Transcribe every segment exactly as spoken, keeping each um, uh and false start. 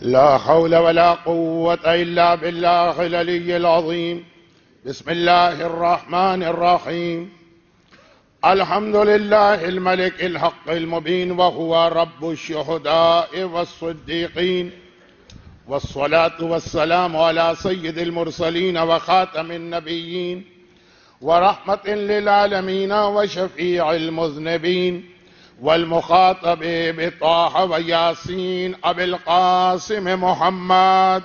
لا حول ولا قوة إلا بالله العلي العظيم. بسم الله الرحمن الرحيم. الحمد لله الملك الحق المبين وهو رب الشهداء والصديقين، والصلاة والسلام على سيد المرسلين وخاتم النبيين ورحمة للعالمين وشفيع المذنبين، والمخاطب بطه وياسين أبي القاسم محمد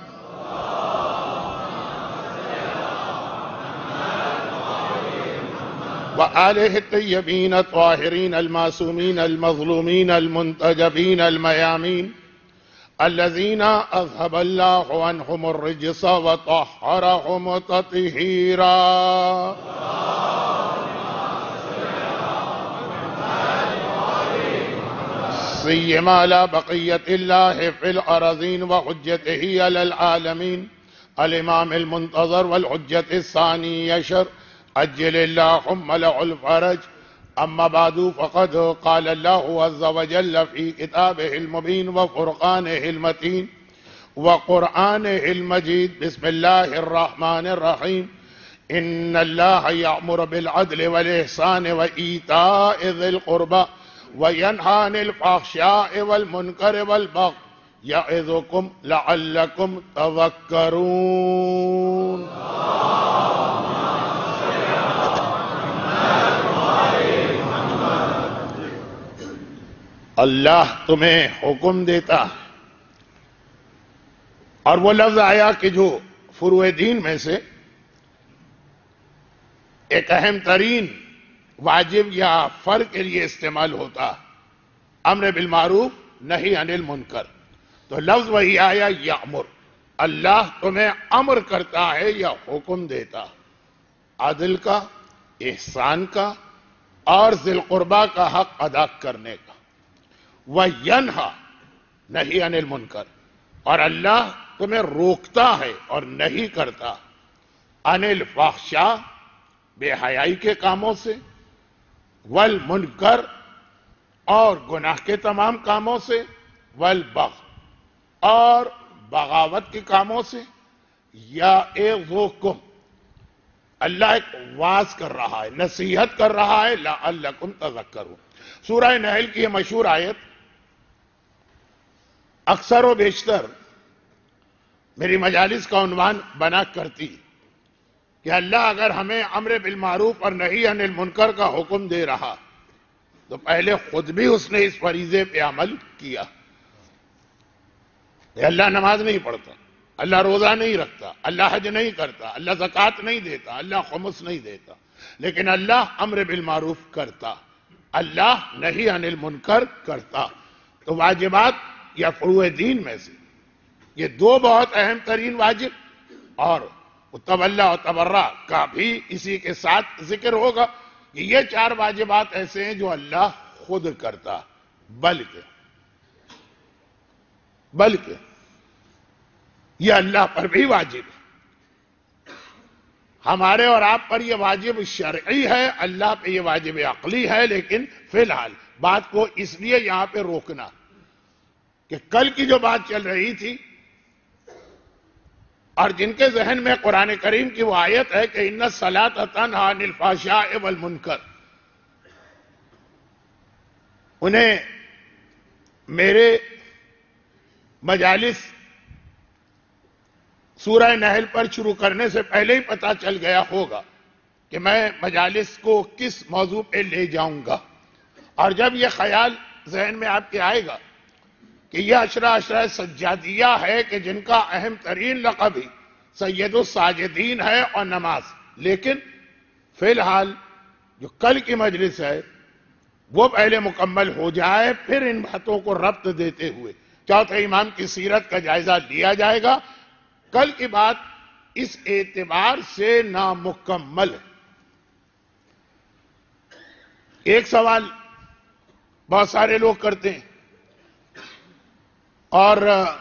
وآله الطيبين الطاهرين المعصومين المظلومين المنتجبين الميامين، الذين أذهب الله عنهم الرجس وطهرهم تطهيرا. سيما على بقية الله في الأراضين وحجته على العالمين الإمام المنتظر والحجة الثاني عشر أجل اللهم له الفرج. أما بعد، فقد قال الله عز وجل في كتابه المبين وفرقانه المتين وقرآنه المجيد: بسم الله الرحمن الرحيم. إن الله يأمر بالعدل والإحسان وإيتاء ذي القربى وينهى عن الفحشاء والمنكر والبغي يعظكم لعلكم تذكرون. اللہ تمہیں حکم دیتا ہے، اور وہ لفظ آیا کہ جو فروع دین میں سے ایک اہم ترین واجب یا فرض کے لیے استعمال ہوتا، امر بالمعروف نہی عن المنکر، تو لفظ وہی آیا یامر. اللہ تمہیں امر کرتا ہے یا حکم دیتا عدل کا، احسان کا اور ذی القربہ کا حق ادا کرنے کا. وَيَنْهَا نہی عن المنکر، اور اللہ تمہیں روکتا ہے اور نہیں کرتا عن الفحشاء بے حیائی کے کاموں سے، والمنکر اور گناہ کے تمام کاموں سے، والبغی اور بغاوت کے کاموں سے. یعظکم، اللہ ایک واعظ کر رہا ہے، نصیحت کر رہا ہے، لعلکم تذکرون. سورہ نحل کی یہ مشہور آیت اکثر و بیشتر میری مجالس کا عنوان بنا کرتی کہ اللہ اگر ہمیں امر بالمعروف اور نہی عن المنکر کا حکم دے رہا تو پہلے خود بھی اس نے اس فریضے پہ عمل کیا. اللہ نماز نہیں پڑھتا، اللہ روزہ نہیں رکھتا، اللہ حج نہیں کرتا، اللہ زکوٰۃ نہیں دیتا، اللہ خمس نہیں دیتا، لیکن اللہ امر بالمعروف کرتا، اللہ نہی عن المنکر کرتا. تو واجبات یا فروع دین میں سے یہ دو بہت اہم ترین واجب، اور تولا و تبرع کا بھی اسی کے ساتھ ذکر ہوگا کہ یہ چار واجبات ایسے ہیں جو اللہ خود کرتا، بلکہ بلکہ یہ اللہ پر بھی واجب ہے. ہمارے اور آپ پر یہ واجب شرعی ہے، اللہ پہ یہ واجب عقلی ہے. لیکن فی الحال بات کو اس لیے یہاں پہ روکنا کہ کل کی جو بات چل رہی تھی اور جن کے ذہن میں قرآن کریم کی وہ آیت ہے کہ ان الصلاۃ تنہی عن الفحشاء والمنکر، انہیں میرے مجالس سورہ نحل پر شروع کرنے سے پہلے ہی پتا چل گیا ہوگا کہ میں مجالس کو کس موضوع پہ لے جاؤں گا. اور جب یہ خیال ذہن میں آپ کے آئے گا کہ یہ عشرہ عشرہ سجادیہ ہے کہ جن کا اہم ترین لقب ہی سید الساجدین ہے اور نماز، لیکن فی الحال جو کل کی مجلس ہے وہ پہلے مکمل ہو جائے، پھر ان باتوں کو ربط دیتے ہوئے چوتھے امام کی سیرت کا جائزہ لیا جائے گا. کل کی بات اس اعتبار سے نامکمل ہے. ایک سوال بہت سارے لوگ کرتے ہیں، اور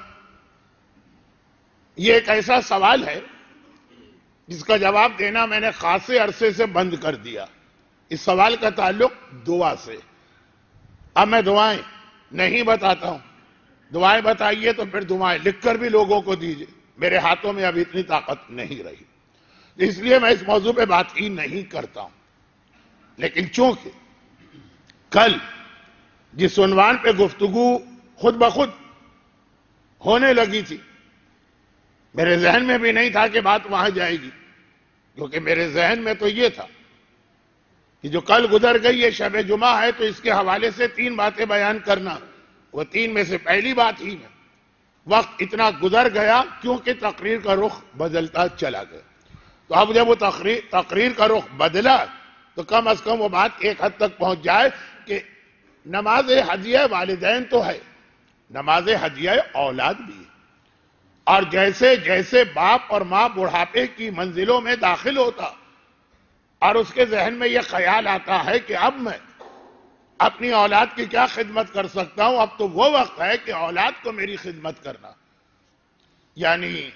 یہ ایک ایسا سوال ہے جس کا جواب دینا میں نے خاصے عرصے سے بند کر دیا. اس سوال کا تعلق دعا سے. اب میں دعائیں نہیں بتاتا ہوں، دعائیں بتائیے تو پھر دعائیں لکھ کر بھی لوگوں کو دیجیے. میرے ہاتھوں میں ابھی اتنی طاقت نہیں رہی، اس لیے میں اس موضوع پہ بات ہی نہیں کرتا ہوں. لیکن چونکہ کل جس عنوان پہ گفتگو خود بخود ہونے لگی تھی، میرے ذہن میں بھی نہیں تھا کہ بات وہاں جائے گی، کیونکہ میرے ذہن میں تو یہ تھا کہ جو کل گزر گئی یہ شب جمعہ ہے، تو اس کے حوالے سے تین باتیں بیان کرنا، وہ تین میں سے پہلی بات ہی میں وقت اتنا گزر گیا کیونکہ تقریر کا رخ بدلتا چلا گیا. تو اب جب وہ تقریر تقریر کا رخ بدلا تو کم از کم وہ بات ایک حد تک پہنچ جائے کہ نماز ہدیہ والدین تو ہے، نماز ہدیہ اولاد بھی ہے. اور جیسے جیسے باپ اور ماں بڑھاپے کی منزلوں میں داخل ہوتا اور اس کے ذہن میں یہ خیال آتا ہے کہ اب میں اپنی اولاد کی کیا خدمت کر سکتا ہوں، اب تو وہ وقت ہے کہ اولاد کو میری خدمت کرنا. یعنی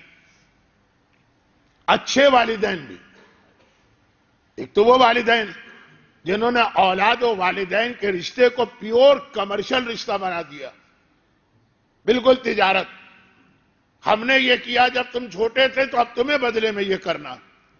اچھے والدین بھی، ایک تو وہ والدین جنہوں نے اولاد و والدین کے رشتے کو پیور کمرشل رشتہ بنا دیا، بالکل تجارت. ہم نے یہ کیا جب تم چھوٹے تھے تو اب تمہیں بدلے میں یہ کرنا،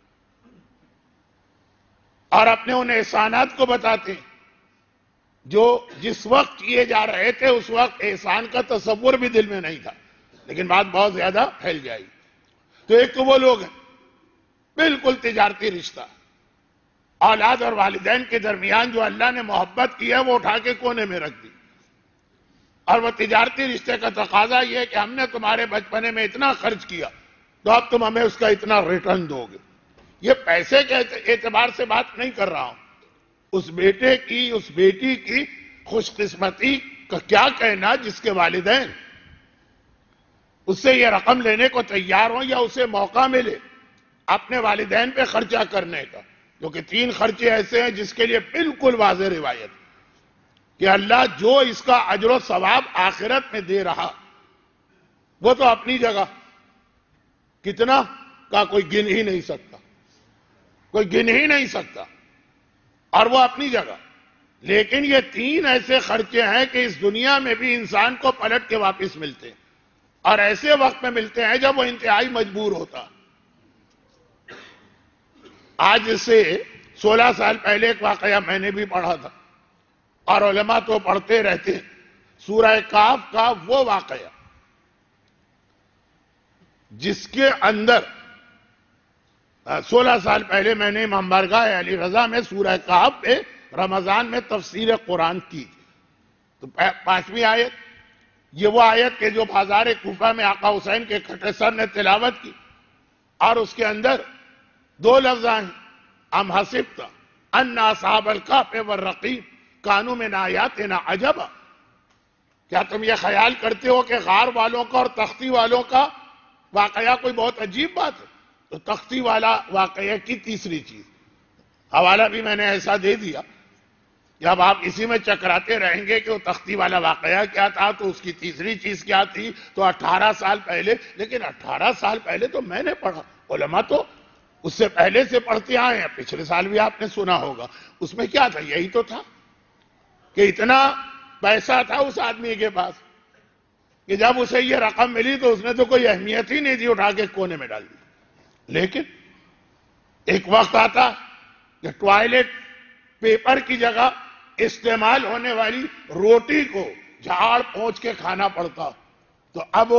اور اپنے ان احسانات کو بتاتے ہیں جو جس وقت کیے جا رہے تھے اس وقت احسان کا تصور بھی دل میں نہیں تھا، لیکن بات بہت زیادہ پھیل جائے گی. تو ایک تو وہ لوگ ہیں بالکل تجارتی رشتہ، اولاد اور والدین کے درمیان جو اللہ نے محبت کی ہے وہ اٹھا کے کونے میں رکھ دی. اور وہ تجارتی رشتے کا تقاضا یہ ہے کہ ہم نے تمہارے بچپنے میں اتنا خرچ کیا تو اب تم ہمیں اس کا اتنا ریٹرن دو گے. یہ پیسے کے اعتبار سے بات نہیں کر رہا ہوں، اس بیٹے کی اس بیٹی کی خوش قسمتی کا کیا کہنا جس کے والدین اس سے یہ رقم لینے کو تیار ہوں یا اسے موقع ملے اپنے والدین پہ خرچہ کرنے کا. کیونکہ تین خرچے ایسے ہیں جس کے لیے بالکل واضح روایت کہ اللہ جو اس کا اجر و ثواب آخرت میں دے رہا وہ تو اپنی جگہ کتنا کا کوئی گن ہی نہیں سکتا، کوئی گن ہی نہیں سکتا، اور وہ اپنی جگہ. لیکن یہ تین ایسے خرچے ہیں کہ اس دنیا میں بھی انسان کو پلٹ کے واپس ملتے ہیں، اور ایسے وقت میں ملتے ہیں جب وہ انتہائی مجبور ہوتا. آج سے سولہ سال پہلے ایک واقعہ میں نے بھی پڑھا تھا، اور علماء تو پڑھتے رہتے ہیں. سورہ کاف کا وہ واقعہ جس کے اندر سولہ سال پہلے میں نے امام بارگاہ علی رضا میں سورہ کاف پہ رمضان میں تفسیر قرآن کی تھی. تو پانچویں آیت یہ وہ آیت کہ جو بازار کوفہ میں آقا حسین کے کھٹے سر نے تلاوت کی، اور اس کے اندر دو لفظ ہیں، ام حسبت ان اصحاب الکہف والرقیم کانوا من آیاتنا عجبا. کیا تم یہ خیال کرتے ہو کہ غار والوں کا اور تختی والوں کا واقعہ کوئی بہت عجیب بات ہے؟ تو تختی والا واقعہ کی تیسری چیز حوالہ بھی میں نے ایسا دے دیا کہ اب آپ اسی میں چکراتے رہیں گے کہ وہ تختی والا واقعہ کیا تھا تو اس کی تیسری چیز کیا تھی. تو اٹھارہ سال پہلے، لیکن اٹھارہ سال پہلے تو میں نے پڑھا، علماء تو اس سے پہلے سے پڑھتے آئے ہیں، پچھلے سال بھی آپ نے سنا ہوگا. اس میں کیا تھا؟ یہی تو تھا کہ اتنا پیسہ تھا اس آدمی کے پاس کہ جب اسے یہ رقم ملی تو اس نے تو کوئی اہمیت ہی نہیں دی، اٹھا کے کونے میں ڈال دی. لیکن ایک وقت آتا کہ ٹوائلٹ پیپر کی جگہ استعمال ہونے والی روٹی کو جھاڑ پونچھ کے کھانا پڑتا. تو اب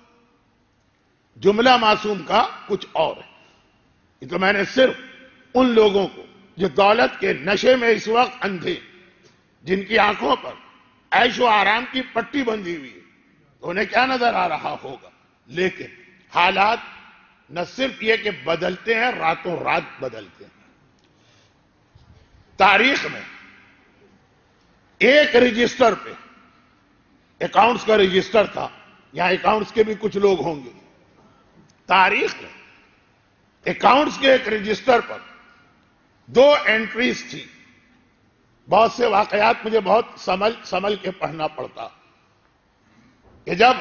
جملہ معصوم کا کچھ اور ہے. یہ تو میں نے صرف ان لوگوں کو جو دولت کے نشے میں اس وقت اندھے، جن کی آنکھوں پر عیش و آرام کی پٹی بندھی ہوئی ہے، تو انہیں کیا نظر آ رہا ہوگا. لیکن حالات نہ صرف یہ کہ بدلتے ہیں، راتوں رات بدلتے ہیں. تاریخ میں ایک رجسٹر پہ، اکاؤنٹس کا رجسٹر تھا، یہاں اکاؤنٹس کے بھی کچھ لوگ ہوں گے، تاریخ میں اکاؤنٹس کے ایک رجسٹر پر دو انٹریز تھی. بہت سے واقعات مجھے بہت سمجھ سمجھ کے پڑھنا پڑتا کہ جب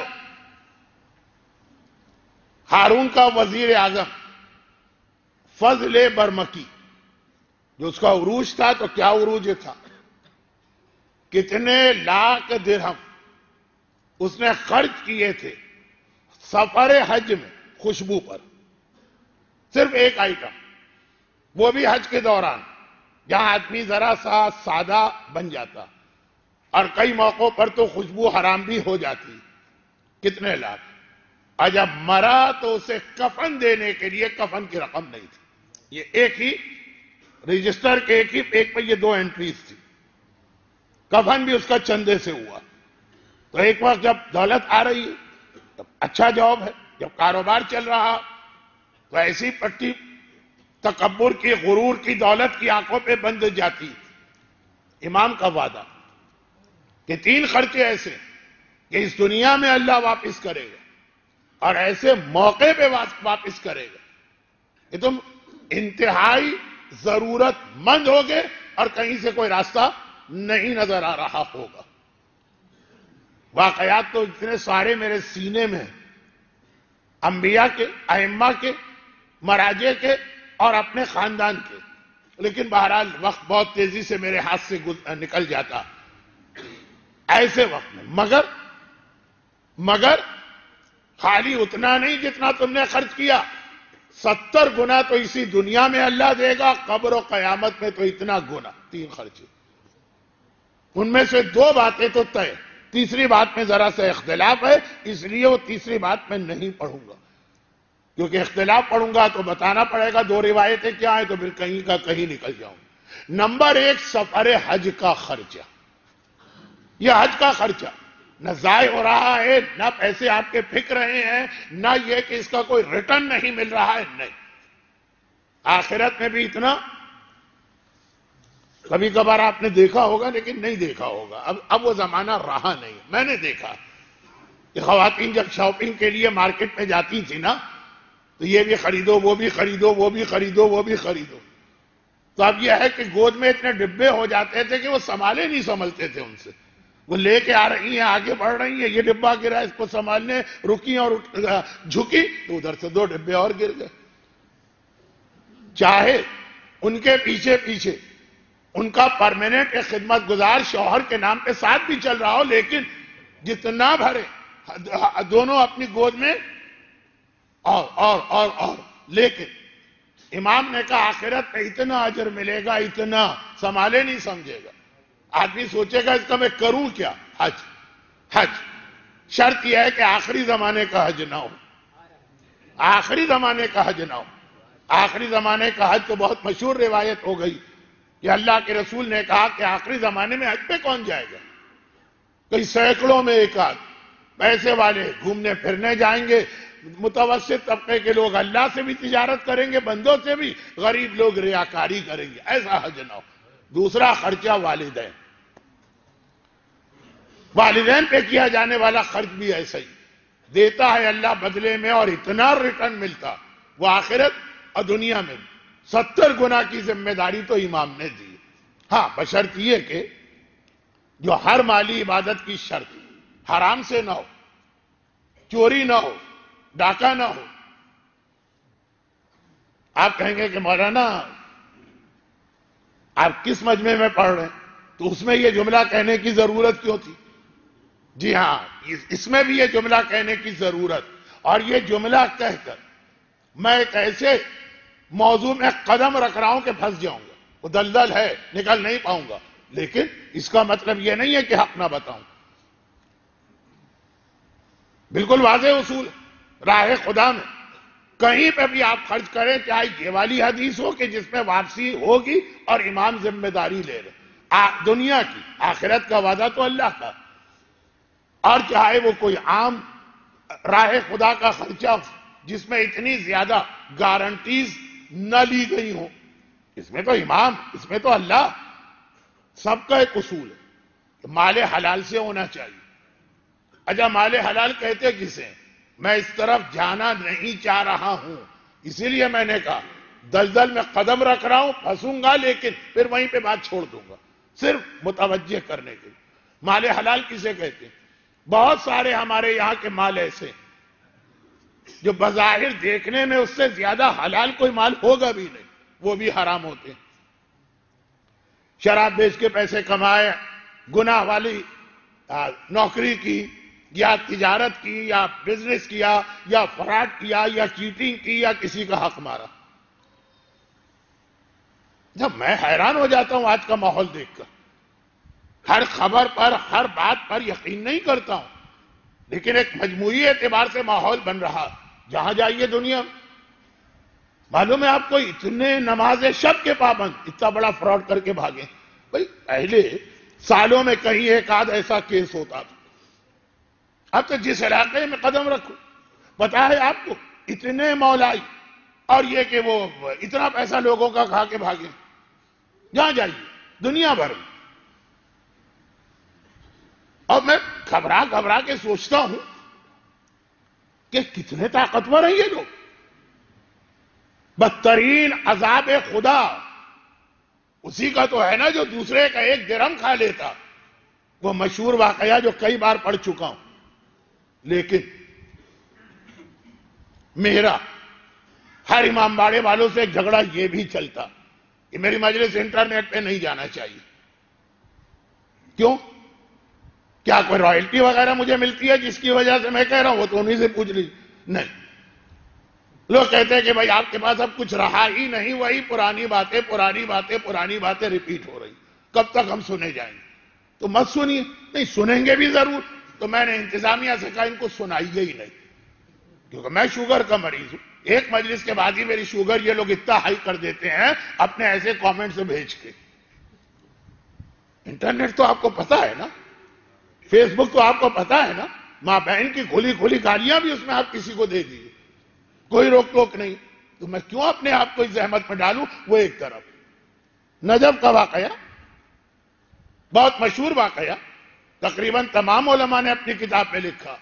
ہارون کا وزیر اعظم فضل برمکی، جو اس کا عروج تھا، تو کیا عروج تھا، کتنے لاکھ درہم اس نے خرچ کیے تھے سفر حج میں خوشبو پر، صرف ایک آئٹم، وہ بھی حج کے دوران، جہاں آدمی ذرا سا سادہ بن جاتا، اور کئی موقعوں پر تو خوشبو حرام بھی ہو جاتی۔ کتنے لاکھ؟ اور جب مرا تو اسے کفن دینے کے لیے کفن کی رقم نہیں تھی۔ یہ ایک ہی رجسٹر کے ایک ہی ایک پہ یہ دو انٹریز تھی، کفن بھی اس کا چندے سے ہوا۔ تو ایک وقت جب دولت آ رہی ہے، جب اچھا جاب ہے، جب کاروبار چل رہا، تو ایسی پٹی تکبر کی، غرور کی، دولت کی آنکھوں پہ بند جاتی۔ امام کا وعدہ کہ تین خرچے ایسے کہ اس دنیا میں اللہ واپس کرے گا اور ایسے موقع پہ واپس کرے گا کہ تم انتہائی ضرورت مند ہوگے اور کہیں سے کوئی راستہ نہیں نظر آ رہا ہوگا۔ واقعات تو اتنے سارے میرے سینے میں ہیں، انبیاء کے، ائمہ کے، مراجع کے اور اپنے خاندان کے، لیکن بہرحال وقت بہت تیزی سے میرے ہاتھ سے نکل جاتا ایسے وقت میں۔ مگر مگر خالی اتنا نہیں جتنا تم نے خرچ کیا، ستر گنا تو اسی دنیا میں اللہ دے گا، قبر و قیامت میں تو اتنا گنا۔ تین خرچے، ان میں سے دو باتیں تو طے، تیسری بات میں ذرا سا اختلاف ہے، اس لیے وہ تیسری بات میں نہیں پڑھوں گا، کیونکہ اختلاف پڑھوں گا تو بتانا پڑے گا دو روایتیں کیا ہیں، تو پھر کہیں کا کہیں نکل جاؤں۔ نمبر ایک، سفر حج کا خرچہ۔ یہ حج کا خرچہ نہ ضائع ہو رہا ہے، نہ پیسے آپ کے پھک رہے ہیں، نہ یہ کہ اس کا کوئی ریٹرن نہیں مل رہا ہے، نہیں۔ آخرت میں بھی اتنا کبھی کبھار آپ نے دیکھا ہوگا لیکن نہیں دیکھا ہوگا، اب اب وہ زمانہ رہا نہیں۔ میں نے دیکھا کہ خواتین جب شاپنگ کے لیے مارکیٹ میں جاتی تھی نا، تو یہ بھی خریدو، وہ بھی خریدو، وہ بھی خریدو، وہ بھی خریدو، تو اب یہ ہے کہ گود میں اتنے ڈبے ہو جاتے تھے کہ وہ سنبھالے نہیں سنبھلتے تھے ان سے۔ وہ لے کے آ رہی ہیں، آگے بڑھ رہی ہیں، یہ ڈبہ گرا، اس کو سنبھالنے رکی اور جھکی تو ادھر سے دو ڈبے اور گر گئے۔ چاہے ان کے پیچھے پیچھے ان کا پرماننٹ ایک خدمت گزار شوہر کے نام پہ ساتھ بھی چل رہا ہو، لیکن جتنا بھرے دونوں اپنی گود میں اور اور اور اور لیکن امام نے کہا آخرت میں اتنا اجر ملے گا، اتنا سنبھالے نہیں سمجھے گا۔ آدمی سوچے گا اس کا میں کروں کیا؟ حج حج شرط یہ ہے کہ آخری زمانے کا حج نہ ہو، آخری زمانے کا حج نہ ہو۔ آخری زمانے کا حج تو بہت مشہور روایت ہو گئی کہ اللہ کے رسول نے کہا کہ آخری زمانے میں حج پہ کون جائے گا؟ کئی سینکڑوں میں ایک آدھ پیسے والے گھومنے پھرنے جائیں گے، متوسط طبقے کے لوگ اللہ سے بھی تجارت کریں گے، بندوں سے بھی، غریب لوگ ریاکاری کریں گے۔ ایسا حج نہ ہو۔ دوسرا خرچہ والدین، والدین پہ کیا جانے والا خرچ بھی ایسا ہی دیتا ہے اللہ بدلے میں، اور اتنا ریٹرن ملتا وہ آخرت اور دنیا میں ستر گنا کی ذمہ داری تو امام نے دی۔ ہاں، بشرط یہ کہ جو ہر مالی عبادت کی شرط حرام سے نہ ہو، چوری نہ ہو، ڈاکہ نہ ہو۔ آپ کہیں گے کہ مولانا آپ کس مجمع میں پڑھ رہے ہیں، تو اس میں یہ جملہ کہنے کی ضرورت کیوں تھی؟ جی ہاں، اس میں بھی یہ جملہ کہنے کی ضرورت، اور یہ جملہ کہہ کر میں ایک ایسے موضوع میں قدم رکھ رہا ہوں کہ پھنس جاؤں گا، وہ دلدل ہے، نکل نہیں پاؤں گا، لیکن اس کا مطلب یہ نہیں ہے کہ حق نہ بتاؤں۔ بالکل واضح اصول راہ خدا میں کہیں پہ بھی آپ خرچ کریں، چاہے یہ والی حدیث ہو کہ جس میں واپسی ہوگی اور امام ذمہ داری لے لے، دنیا کی، آخرت کا وعدہ تو اللہ کا، اور چاہے وہ کوئی عام راہ خدا کا خرچہ جس میں اتنی زیادہ گارنٹیز نہ لی گئی ہوں، اس میں تو امام، اس میں تو اللہ۔ سب کا ایک اصول ہے کہ مال حلال سے ہونا چاہیے۔ اچھا، مال حلال کہتے کسے؟ میں اس طرف جانا نہیں چاہ رہا ہوں، اسی لیے میں نے کہا دلدل میں قدم رکھ رہا ہوں، پھنسوں گا لیکن پھر وہیں پہ بات چھوڑ دوں گا، صرف متوجہ کرنے کے لیے۔ مال حلال کسے کہتے ہیں؟ بہت سارے ہمارے یہاں کے مال ایسے جو بظاہر دیکھنے میں اس سے زیادہ حلال کوئی مال ہوگا بھی نہیں، وہ بھی حرام ہوتے ہیں۔ شراب بیچ کے پیسے کمائے، گناہ والی نوکری کی، یا تجارت کی یا بزنس کیا یا فراڈ کیا یا چیٹنگ کی یا کسی کا حق مارا. جب میں حیران ہو جاتا ہوں آج کا ماحول دیکھ کر. ہر خبر پر ہر بات پر یقین نہیں کرتا ہوں، لیکن ایک مجموعی اعتبار سے ماحول بن رہا. جہاں جائیے دنیا معلوم ہے آپ کو، اتنے نماز شب کے پابند اتنا بڑا فراڈ کر کے بھاگے. بھائی پہلے سالوں میں کہیں ایک آدھ ایسا کیس ہوتا تھا. اب تو جس علاقے میں قدم رکھو پتا ہے آپ کو اتنے مولائی اور یہ کہ وہ اتنا پیسہ لوگوں کا کھا کے بھاگے. جہاں جائیے دنیا بھر میں. اور میں گھبرا گھبرا کے سوچتا ہوں کہ کتنے طاقتور ہیں یہ لوگ. بدترین عذاب خدا اسی کا تو ہے نا جو دوسرے کا ایک درہم کھا لیتا. وہ مشہور واقعہ جو کئی بار پڑھ چکا ہوں. لیکن میرا ہر امام باڑے والوں سے ایک جھگڑا یہ بھی چلتا کہ میری مجلس انٹرنیٹ پہ نہیں جانا چاہیے. کیوں؟ کیا کوئی رائلٹی وغیرہ مجھے ملتی ہے جس کی وجہ سے میں کہہ رہا ہوں؟ وہ تو انہیں سے پوچھ لی. نہیں. لوگ کہتے ہیں کہ بھائی آپ کے پاس اب کچھ رہا ہی نہیں، وہی پرانی باتیں پرانی باتیں پرانی باتیں ریپیٹ ہو رہی، کب تک ہم سنے جائیں گے؟ تو مت سنیے. نہیں سنیں گے بھی ضرور. تو میں نے انتظامیہ سے کہا ان کو سنائیے ہی نہیں، کیونکہ میں شوگر کا مریض ہوں. ایک مجلس کے بعد ہی میری شوگر یہ لوگ اتنا ہائی کر دیتے ہیں اپنے ایسے کامنٹ سے بھیج کے. انٹرنیٹ تو آپ کو پتا ہے نا، فیس بک تو آپ کو پتا ہے نا، ماں بہن کی کھلی کھلی گالیاں بھی اس میں آپ کسی کو دے دیجیے، کوئی روک ٹوک نہیں. تو میں کیوں اپنے آپ کو اس زحمت میں ڈالوں؟ وہ ایک طرف. نجف کا واقعہ بہت مشہور واقعہ، تقریباً تمام علماء نے اپنی کتاب میں لکھا.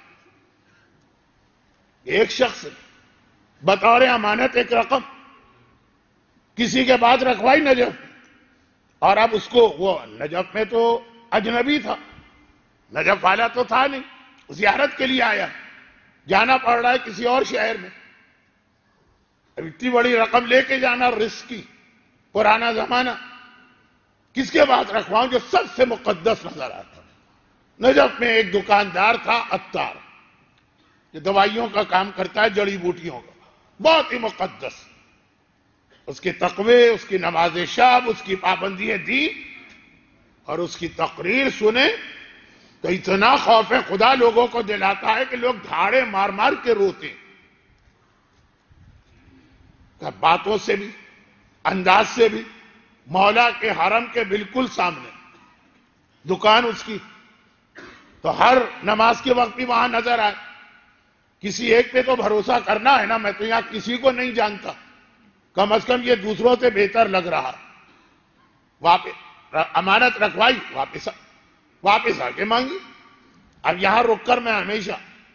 ایک شخص بطور امانت ایک رقم کسی کے بعد رکھوائی نجف، اور اب اس کو، وہ نجف میں تو اجنبی تھا، نجف والا تو تھا نہیں، زیارت کے لیے آیا، جانا پڑ رہا ہے کسی اور شہر میں. اب اتنی بڑی رقم لے کے جانا رسکی، پرانا زمانہ، کس کے بعد رکھواؤں جو سب سے مقدس نظر آتا. نجف میں ایک دکاندار تھا عطار، جو دوائیوں کا کام کرتا ہے، جڑی بوٹیوں کا، بہت ہی مقدس. اس کے تقوی، اس کی نماز شب، اس کی پابندی دین اور اس کی تقریر سنیں تو اتنا خوف خدا لوگوں کو دلاتا ہے کہ لوگ دھاڑے مار مار کے روتے. باتوں سے بھی، انداز سے بھی، مولا کے حرم کے بالکل سامنے دکان اس کی، تو ہر نماز کے وقت بھی وہاں نظر آئے. کسی ایک پہ تو بھروسہ کرنا ہے نا. میں تو یہاں کسی کو نہیں جانتا، کم از کم یہ دوسروں سے بہتر لگ رہا. واپس امانت رکھوائی، واپس واپس آ کے مانگی. اب یہاں رک کر میں ہمیشہ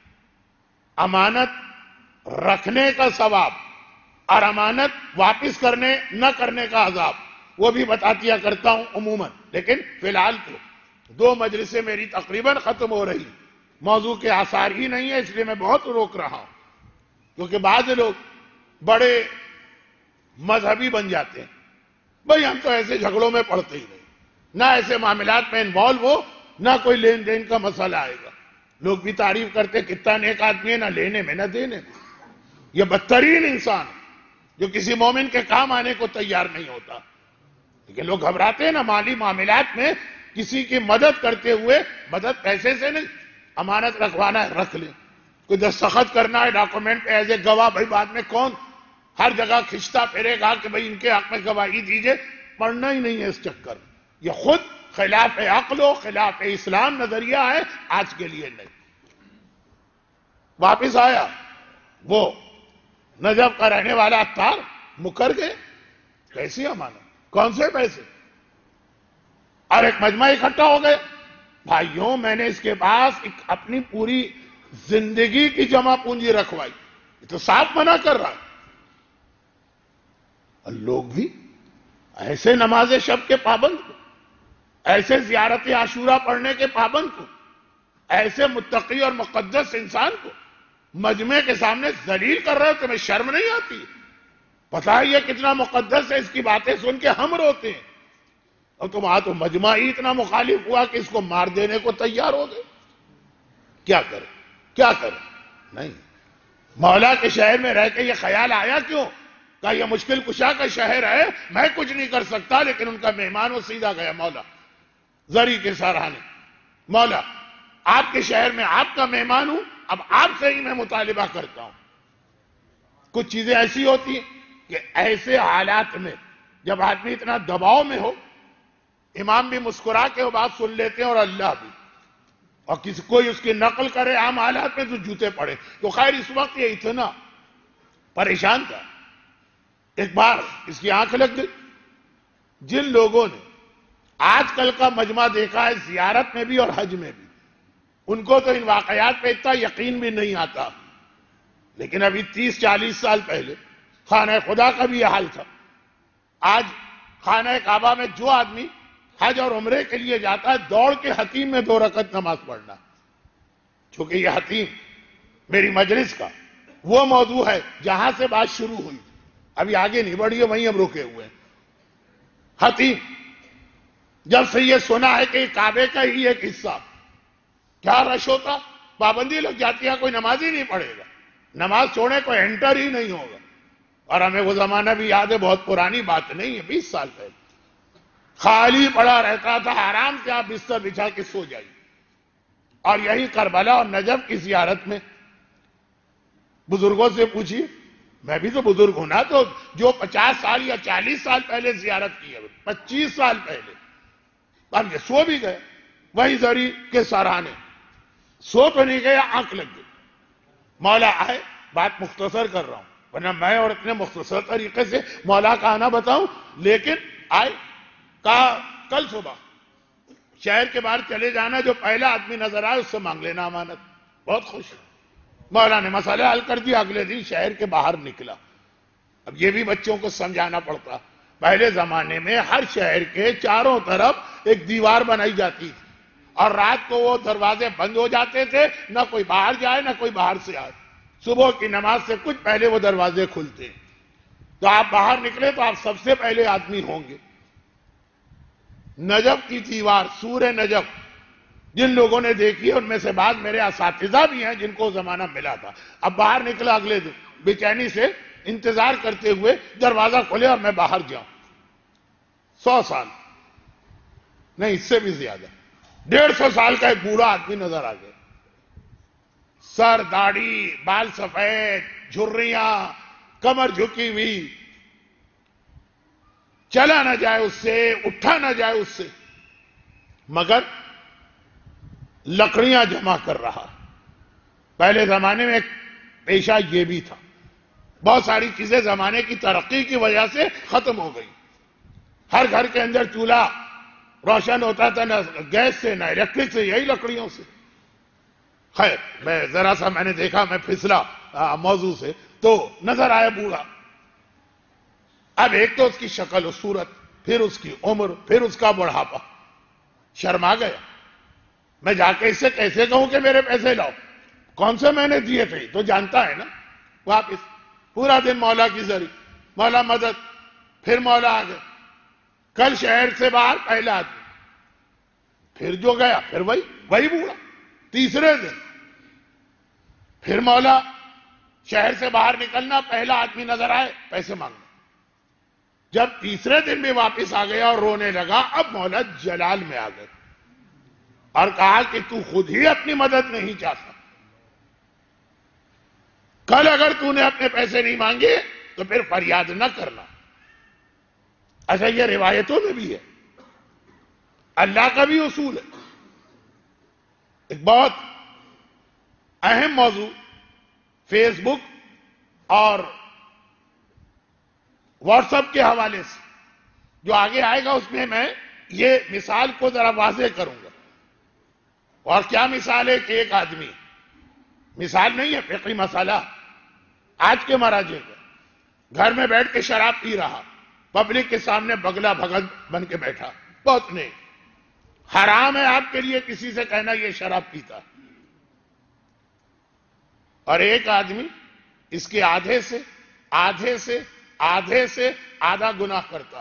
امانت رکھنے کا ثواب اور امانت واپس کرنے نہ کرنے کا عذاب وہ بھی بتا دیا کرتا ہوں عموماً. لیکن فی الحال تو دو مجلسیں میری تقریباً ختم ہو رہی، موضوع کے آثار ہی نہیں ہے، اس لیے میں بہت روک رہا ہوں. کیونکہ بعض لوگ بڑے مذہبی بن جاتے ہیں. بھئی ہم تو ایسے جھگڑوں میں پڑتے ہی نہیں، نہ ایسے معاملات میں انوالو ہو، نہ کوئی لین دین کا مسئلہ آئے گا. لوگ بھی تعریف کرتے کتنا نیک آدمی ہے، نہ لینے میں نہ دینے میں. یہ بدترین انسان جو کسی مومن کے کام آنے کو تیار نہیں ہوتا. لیکن لوگ گھبراتے ہیں نا مالی معاملات میں کسی کی مدد کرتے ہوئے. مدد پیسے سے نہیں، امانت رکھوانا ہے رکھ لیں. کوئی دستخط کرنا ہے ڈاکومنٹ پہ ایز اے گواہ، بھائی بعد میں کون ہر جگہ کھنچتا پھرے گا کہ بھائی ان کے حق میں گواہی دیجئے. پڑھنا ہی نہیں ہے اس چکر. یہ خود خلاف عقل و خلاف اسلام نظریہ ہے، آج کے لیے نہیں. واپس آیا وہ نجف کا رہنے والا عطار، مکر گئے. کیسی امانت، کون سے پیسے؟ اور ایک مجمع اکٹھا ہو گئے. بھائیوں میں نے اس کے پاس ایک اپنی پوری زندگی کی جمع پونجی رکھوائی، یہ تو صاف منع کر رہا ہے. اور لوگ بھی ایسے نماز شب کے پابند کو، ایسے زیارت عاشورہ پڑھنے کے پابند کو، ایسے متقی اور مقدس انسان کو مجمع کے سامنے ذلیل کر رہے ہو. تمہیں شرم نہیں آتی؟ پتہ ہے یہ کتنا مقدس ہے، اس کی باتیں سن کے ہم روتے ہیں، اور تمہارا تو مجمع ہی اتنا مخالف ہوا کہ اس کو مار دینے کو تیار ہو گئے. کیا کرے کیا کرے؟ نہیں، مولا کے شہر میں رہ کے یہ خیال آیا کیوں کہ یہ مشکل کشا کا شہر ہے، میں کچھ نہیں کر سکتا، لیکن ان کا مہمان وہ سیدھا گیا مولا زری کے سرانے، مولا آپ کے شہر میں آپ کا مہمان ہوں، اب آپ سے ہی میں مطالبہ کرتا ہوں۔ کچھ چیزیں ایسی ہوتی ہیں کہ ایسے حالات میں جب آدمی اتنا دباؤ میں ہو، امام بھی مسکرا کے وہ بات سن لیتے ہیں اور اللہ بھی، اور کسی کوئی اس کی نقل کرے عام حالات میں تو جوتے پڑے۔ تو خیر اس وقت یہ اتنا پریشان تھا، ایک بار اس کی آنکھ لگ گئی۔ جن لوگوں نے آج کل کا مجمع دیکھا ہے زیارت میں بھی اور حج میں بھی، ان کو تو ان واقعات پہ اتنا یقین بھی نہیں آتا، لیکن ابھی تیس چالیس سال پہلے خانہ خدا کا بھی یہ حال تھا۔ آج خانہ کعبہ میں جو آدمی حج اور عمرے کے لیے جاتا ہے، دوڑ کے حتیم میں دو رکعت نماز پڑھنا، چونکہ یہ حتیم میری مجلس کا وہ موضوع ہے جہاں سے بات شروع ہوئی، ابھی آگے نہیں بڑھی ہے، وہیں اب رکے ہوئے ہیں۔ حتیم جب سے یہ سنا ہے کہ یہ کعبے کا ہی ایک حصہ، کیا رش ہوتا، پابندی لگ جاتی ہے، کوئی نماز ہی نہیں پڑھے گا، نماز چھوڑے کوئی انٹر ہی نہیں ہوگا۔ اور ہمیں وہ زمانہ بھی یاد ہے، بہت پرانی بات نہیں ہے، بیس سال پہلے خالی پڑا رہتا تھا، آرام سے آپ بستر بچھا کے سو جائیے۔ اور یہی کربلا اور نجف کی زیارت میں بزرگوں سے پوچھیے، میں بھی تو بزرگ ہوں نا، تو جو پچاس سال یا چالیس سال پہلے زیارت کی ہے، پچیس سال پہلے، اب یہ سو بھی گئے وہی زری کے سرانے، سو تو نہیں گیا، آنکھ لگ گئی۔ مولا آئے، بات مختصر کر رہا ہوں ورنہ میں اور اتنے مختصر طریقے سے مولا کا آنا بتاؤں، لیکن آئے، کہا کل صبح شہر کے باہر چلے جانا، جو پہلا آدمی نظر آئے اس سے مانگ لینا امانت۔ بہت خوش، مولا نے مسئلہ حل کر دیا، اگلے دن شہر کے باہر نکلا۔ اب یہ بھی بچوں کو سمجھانا پڑتا، پہلے زمانے میں ہر شہر کے چاروں طرف ایک دیوار بنائی جاتی تھی، اور رات کو وہ دروازے بند ہو جاتے تھے، نہ کوئی باہر جائے نہ کوئی باہر سے آئے، صبح کی نماز سے کچھ پہلے وہ دروازے کھلتے، تو آپ باہر نکلے تو آپ سب سے پہلے آدمی ہوں گے۔ نجف کی دیوار، سور نجف، جن لوگوں نے دیکھی ان میں سے بعض میرے اساتذہ بھی ہیں جن کو زمانہ ملا تھا۔ اب باہر نکلا اگلے دن بے چینی سے انتظار کرتے ہوئے، دروازہ کھلے اور میں باہر جاؤں۔ سو سال نہیں، اس سے بھی زیادہ، ڈیڑھ سو سال کا ایک بوڑھا آدمی نظر آ گیا، سر داڑھی، بال سفید، جھریاں، کمر جھکی ہوئی، چلا نہ جائے اس سے، اٹھا نہ جائے اس سے، مگر لکڑیاں جمع کر رہا۔ پہلے زمانے میں ایک پیشہ یہ بھی تھا، بہت ساری چیزیں زمانے کی ترقی کی وجہ سے ختم ہو گئی، ہر گھر کے اندر چولہا روشن ہوتا تھا، نہ گیس سے نہ الیکٹرک سے، یہی لکڑیوں سے۔ خیر میں ذرا سا میں نے دیکھا، میں پھسلا موضوع سے، تو نظر آیا بوڑھا۔ اب ایک تو اس کی شکل و صورت، پھر اس کی عمر، پھر اس کا بڑھاپا، شرما گیا۔ میں جا کے اس سے کیسے کہوں کہ میرے پیسے لاؤ، کون سے میں نے دیے تھے، تو جانتا ہے نا۔ واپس پورا دن مولا کی زری، مولا مدد، پھر مولا آ گئے، کل شہر سے باہر پہلا آدمی، پھر جو گیا پھر وہی وہی بوڑھا۔ تیسرے دن پھر مولا، شہر سے باہر نکلنا، پہلا آدمی نظر آئے، پیسے مانگنا۔ جب تیسرے دن بھی واپس آ گیا اور رونے لگا، اب مولا جلال میں آ گئے اور کہا کہ تو خود ہی اپنی مدد نہیں چاہتا، کل اگر تو نے اپنے پیسے نہیں مانگے تو پھر فریاد نہ کرنا۔ ایسا یہ روایتوں میں بھی ہے، اللہ کا بھی اصول ہے۔ ایک بہت اہم موضوع فیس بک اور واٹس ایپ کے حوالے سے جو آگے آئے گا، اس میں میں یہ مثال کو ذرا واضح کروں گا۔ اور کیا مثال ہے کہ ایک آدمی، مثال نہیں ہے، فقہی مسئلہ آج کے مراجع کا، گھر میں بیٹھ کے شراب پی رہا، پبلک کے سامنے بگلا بھگت بن کے بیٹھا، بہت نہیں، حرام ہے آپ کے لیے کسی سے کہنا یہ شراب پیتا۔ اور ایک آدمی اس کے آدھے سے آدھے سے آدھے سے آدھا گناہ کرتا،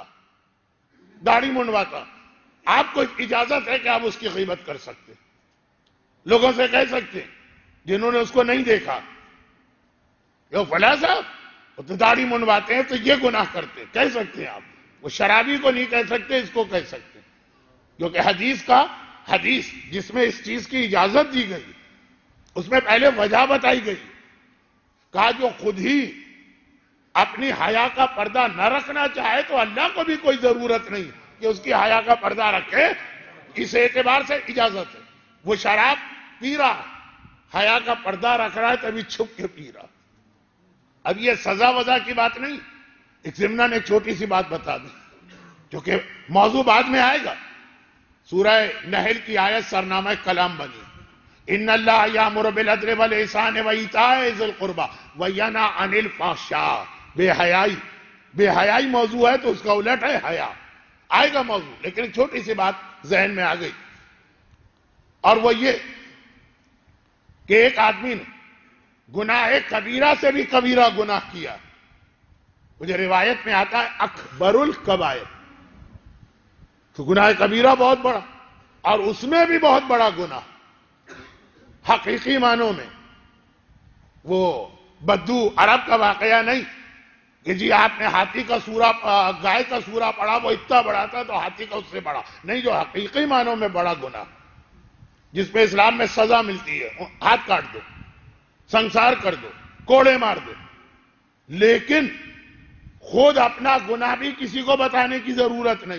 داڑھی منڈواتا، آپ کو اجازت ہے کہ آپ اس کی غیبت کر سکتے، لوگوں سے کہہ سکتے ہیں جنہوں نے اس کو نہیں دیکھا یہ فلاں صاحب وہ تو داڑھی منڈواتے ہیں تو یہ گناہ کرتے ہیں، کہہ سکتے ہیں آپ۔ وہ شرابی کو نہیں کہہ سکتے، اس کو کہہ سکتے ہیں، کیونکہ حدیث کا حدیث جس میں اس چیز کی اجازت دی گئی اس میں پہلے وجہ بتائی گئی، کہا جو خود ہی اپنی حیا کا پردہ نہ رکھنا چاہے تو اللہ کو بھی کوئی ضرورت نہیں کہ اس کی حیا کا پردہ رکھے، اس اعتبار سے اجازت ہے۔ وہ شراب پی رہا، حیا کا پردہ رکھ رہا ہے تبھی چھپ کے پی رہا۔ اب یہ سزا وزا کی بات نہیں، ایک ضمناً ایک چھوٹی سی بات بتا دیں کیونکہ موضوع بعد میں آئے گا۔ سورہ نحل کی آیت سرنامہ کلام بنی، ان اللہ یامر بالعدل والاحسان وایتاء ذی القربى وینہی عن الفحشاء۔ بے حیائی بے حیائی موضوع ہے تو اس کا الٹ ہے حیا، آئے گا موضوع، لیکن ایک چھوٹی سی بات ذہن میں آ گئی، اور وہ یہ کہ ایک آدمی نے گناہ کبیرہ سے بھی کبیرہ گناہ کیا، مجھے روایت میں آتا ہے اکبر الکبائر، تو گناہ کبیرہ بہت بڑا، اور اس میں بھی بہت بڑا گناہ حقیقی معنوں میں، وہ بدو عرب کا واقعہ نہیں کہ جی آپ نے ہاتھی کا سورہ گائے کا سورہ پڑھا وہ اتنا بڑا تھا تو ہاتھی کا اس سے بڑا نہیں، جو حقیقی معنوں میں بڑا گناہ جس پہ اسلام میں سزا ملتی ہے، ہاتھ کاٹ دو، سنسار کر دو، کوڑے مار دو، لیکن خود اپنا گناہ بھی کسی کو بتانے کی ضرورت نہیں،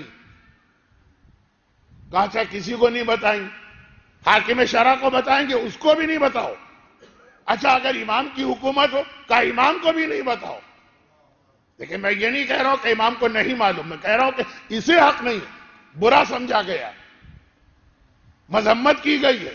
کہا اچھا کسی کو نہیں بتائیں گے، حاکم شرع کو بتائیں گے، اس کو بھی نہیں بتاؤ، اچھا اگر امام کی حکومت ہو کہا امام کو بھی نہیں بتاؤ، لیکن میں یہ نہیں کہہ رہا ہوں کہ امام کو نہیں معلوم، میں کہہ رہا ہوں کہ اسے حق نہیں، برا سمجھا گیا، مذمت کی گئی ہے،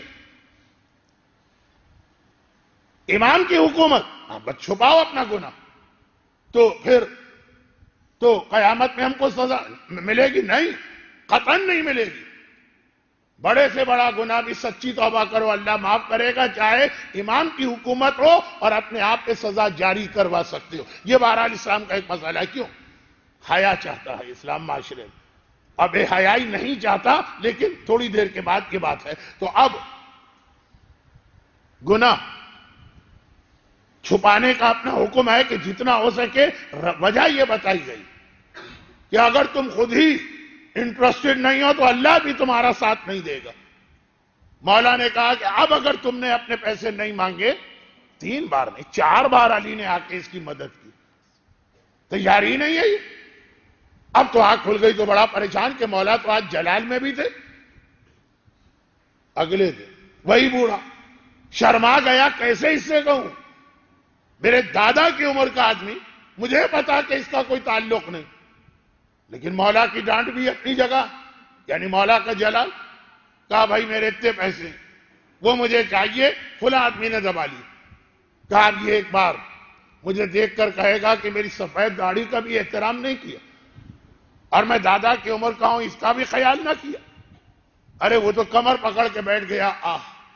امام کی حکومت، ہاں بس چھپاؤ اپنا گناہ، تو پھر تو قیامت میں ہم کو سزا ملے گی؟ نہیں، قطعاً نہیں ملے گی، بڑے سے بڑا گناہ بھی سچی توبہ کرو اللہ معاف کرے گا، چاہے امام کی حکومت ہو اور اپنے آپ پہ سزا جاری کروا سکتے ہو۔ یہ بہرحال اسلام کا ایک مسئلہ ہے، کیوں؟ حیا چاہتا ہے اسلام معاشرے میں، اب بے حیائی نہیں چاہتا، لیکن تھوڑی دیر کے بعد کی بات ہے۔ تو اب گناہ چھپانے کا اپنا حکم ہے کہ جتنا ہو سکے، وجہ یہ بتائی گئی کہ اگر تم خود ہی انٹرسٹڈ نہیں ہو تو اللہ بھی تمہارا ساتھ نہیں دے گا۔ مولا نے کہا کہ اب اگر تم نے اپنے پیسے نہیں مانگے، تین بار نہیں چار بار علی نے آ کے اس کی مدد کی، تیاری نہیں ہے یہ۔ اب تو آنکھ کھل گئی تو بڑا پریشان کہ مولا تو آج جلال میں بھی تھے، اگلے دن وہی بوڑھا شرما گیا، کیسے اس سے کہوں، میرے دادا کی عمر کا آدمی، مجھے پتا کہ اس کا کوئی تعلق نہیں، لیکن مولا کی ڈانٹ بھی اپنی جگہ، یعنی مولا کا جلال۔ کہا بھائی میرے اتنے پیسے وہ مجھے چاہیے، فلاں آدمی نے دبا لی، کہا اب یہ ایک بار مجھے دیکھ کر کہے گا کہ میری سفید داڑھی کا بھی احترام نہیں کیا، اور میں دادا کی عمر کا ہوں اس کا بھی خیال نہ کیا، ارے وہ تو کمر پکڑ کے بیٹھ گیا، آہ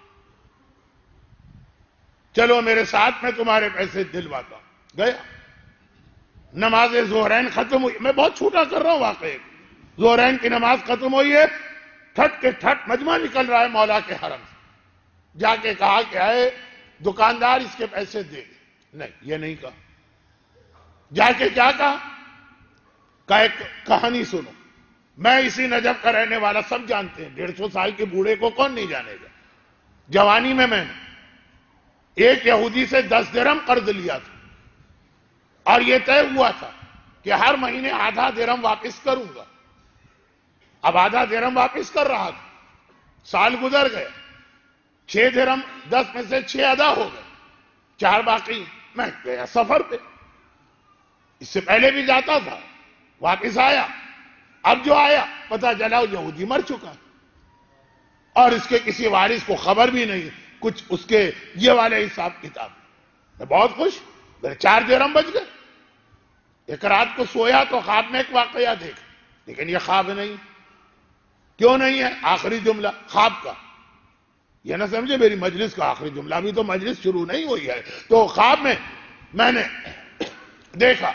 چلو میرے ساتھ میں تمہارے پیسے دلواتا ہوں، گیا۔ نماز ظہرین ختم ہوئی، میں بہت چھوٹا کر رہا ہوں واقعی، ظہرین کی نماز ختم ہوئی ہے، ٹھٹ کے ٹھٹ مجمع نکل رہا ہے مولا کے حرم سے، جا کے کہا کہ اے دکاندار اس کے پیسے دے دے، نہیں یہ نہیں کہا، جا کے کیا کہا، کہا ایک کہانی سنو، میں اسی نجف کا رہنے والا، سب جانتے ہیں، ڈیڑھ سو سال کے بوڑھے کو کون نہیں جانے گا، جوانی میں میں نے ایک یہودی سے دس درہم قرض لیا تھا، اور یہ طے ہوا تھا کہ ہر مہینے آدھا درہم واپس کروں گا، اب آدھا درہم واپس کر رہا تھا، سال گزر گئے، چھ درہم دس میں سے چھ ادا ہو گئے، چار باقی، میں گیا سفر پہ، اس سے پہلے بھی جاتا تھا، واپس آیا، اب جو آیا پتہ چلا وہ یہودی مر چکا، اور اس کے کسی وارث کو خبر بھی نہیں، کچھ اس کے یہ والے حساب کتاب، میں بہت خوش، میرے چار درہم بچ گئے۔ ایک رات کو سویا تو خواب میں ایک واقعہ دیکھا، لیکن یہ خواب نہیں، کیوں نہیں ہے؟ آخری جملہ خواب کا، یہ نہ سمجھے میری مجلس کا آخری جملہ، ابھی تو مجلس شروع نہیں ہوئی ہے، تو خواب میں میں نے دیکھا،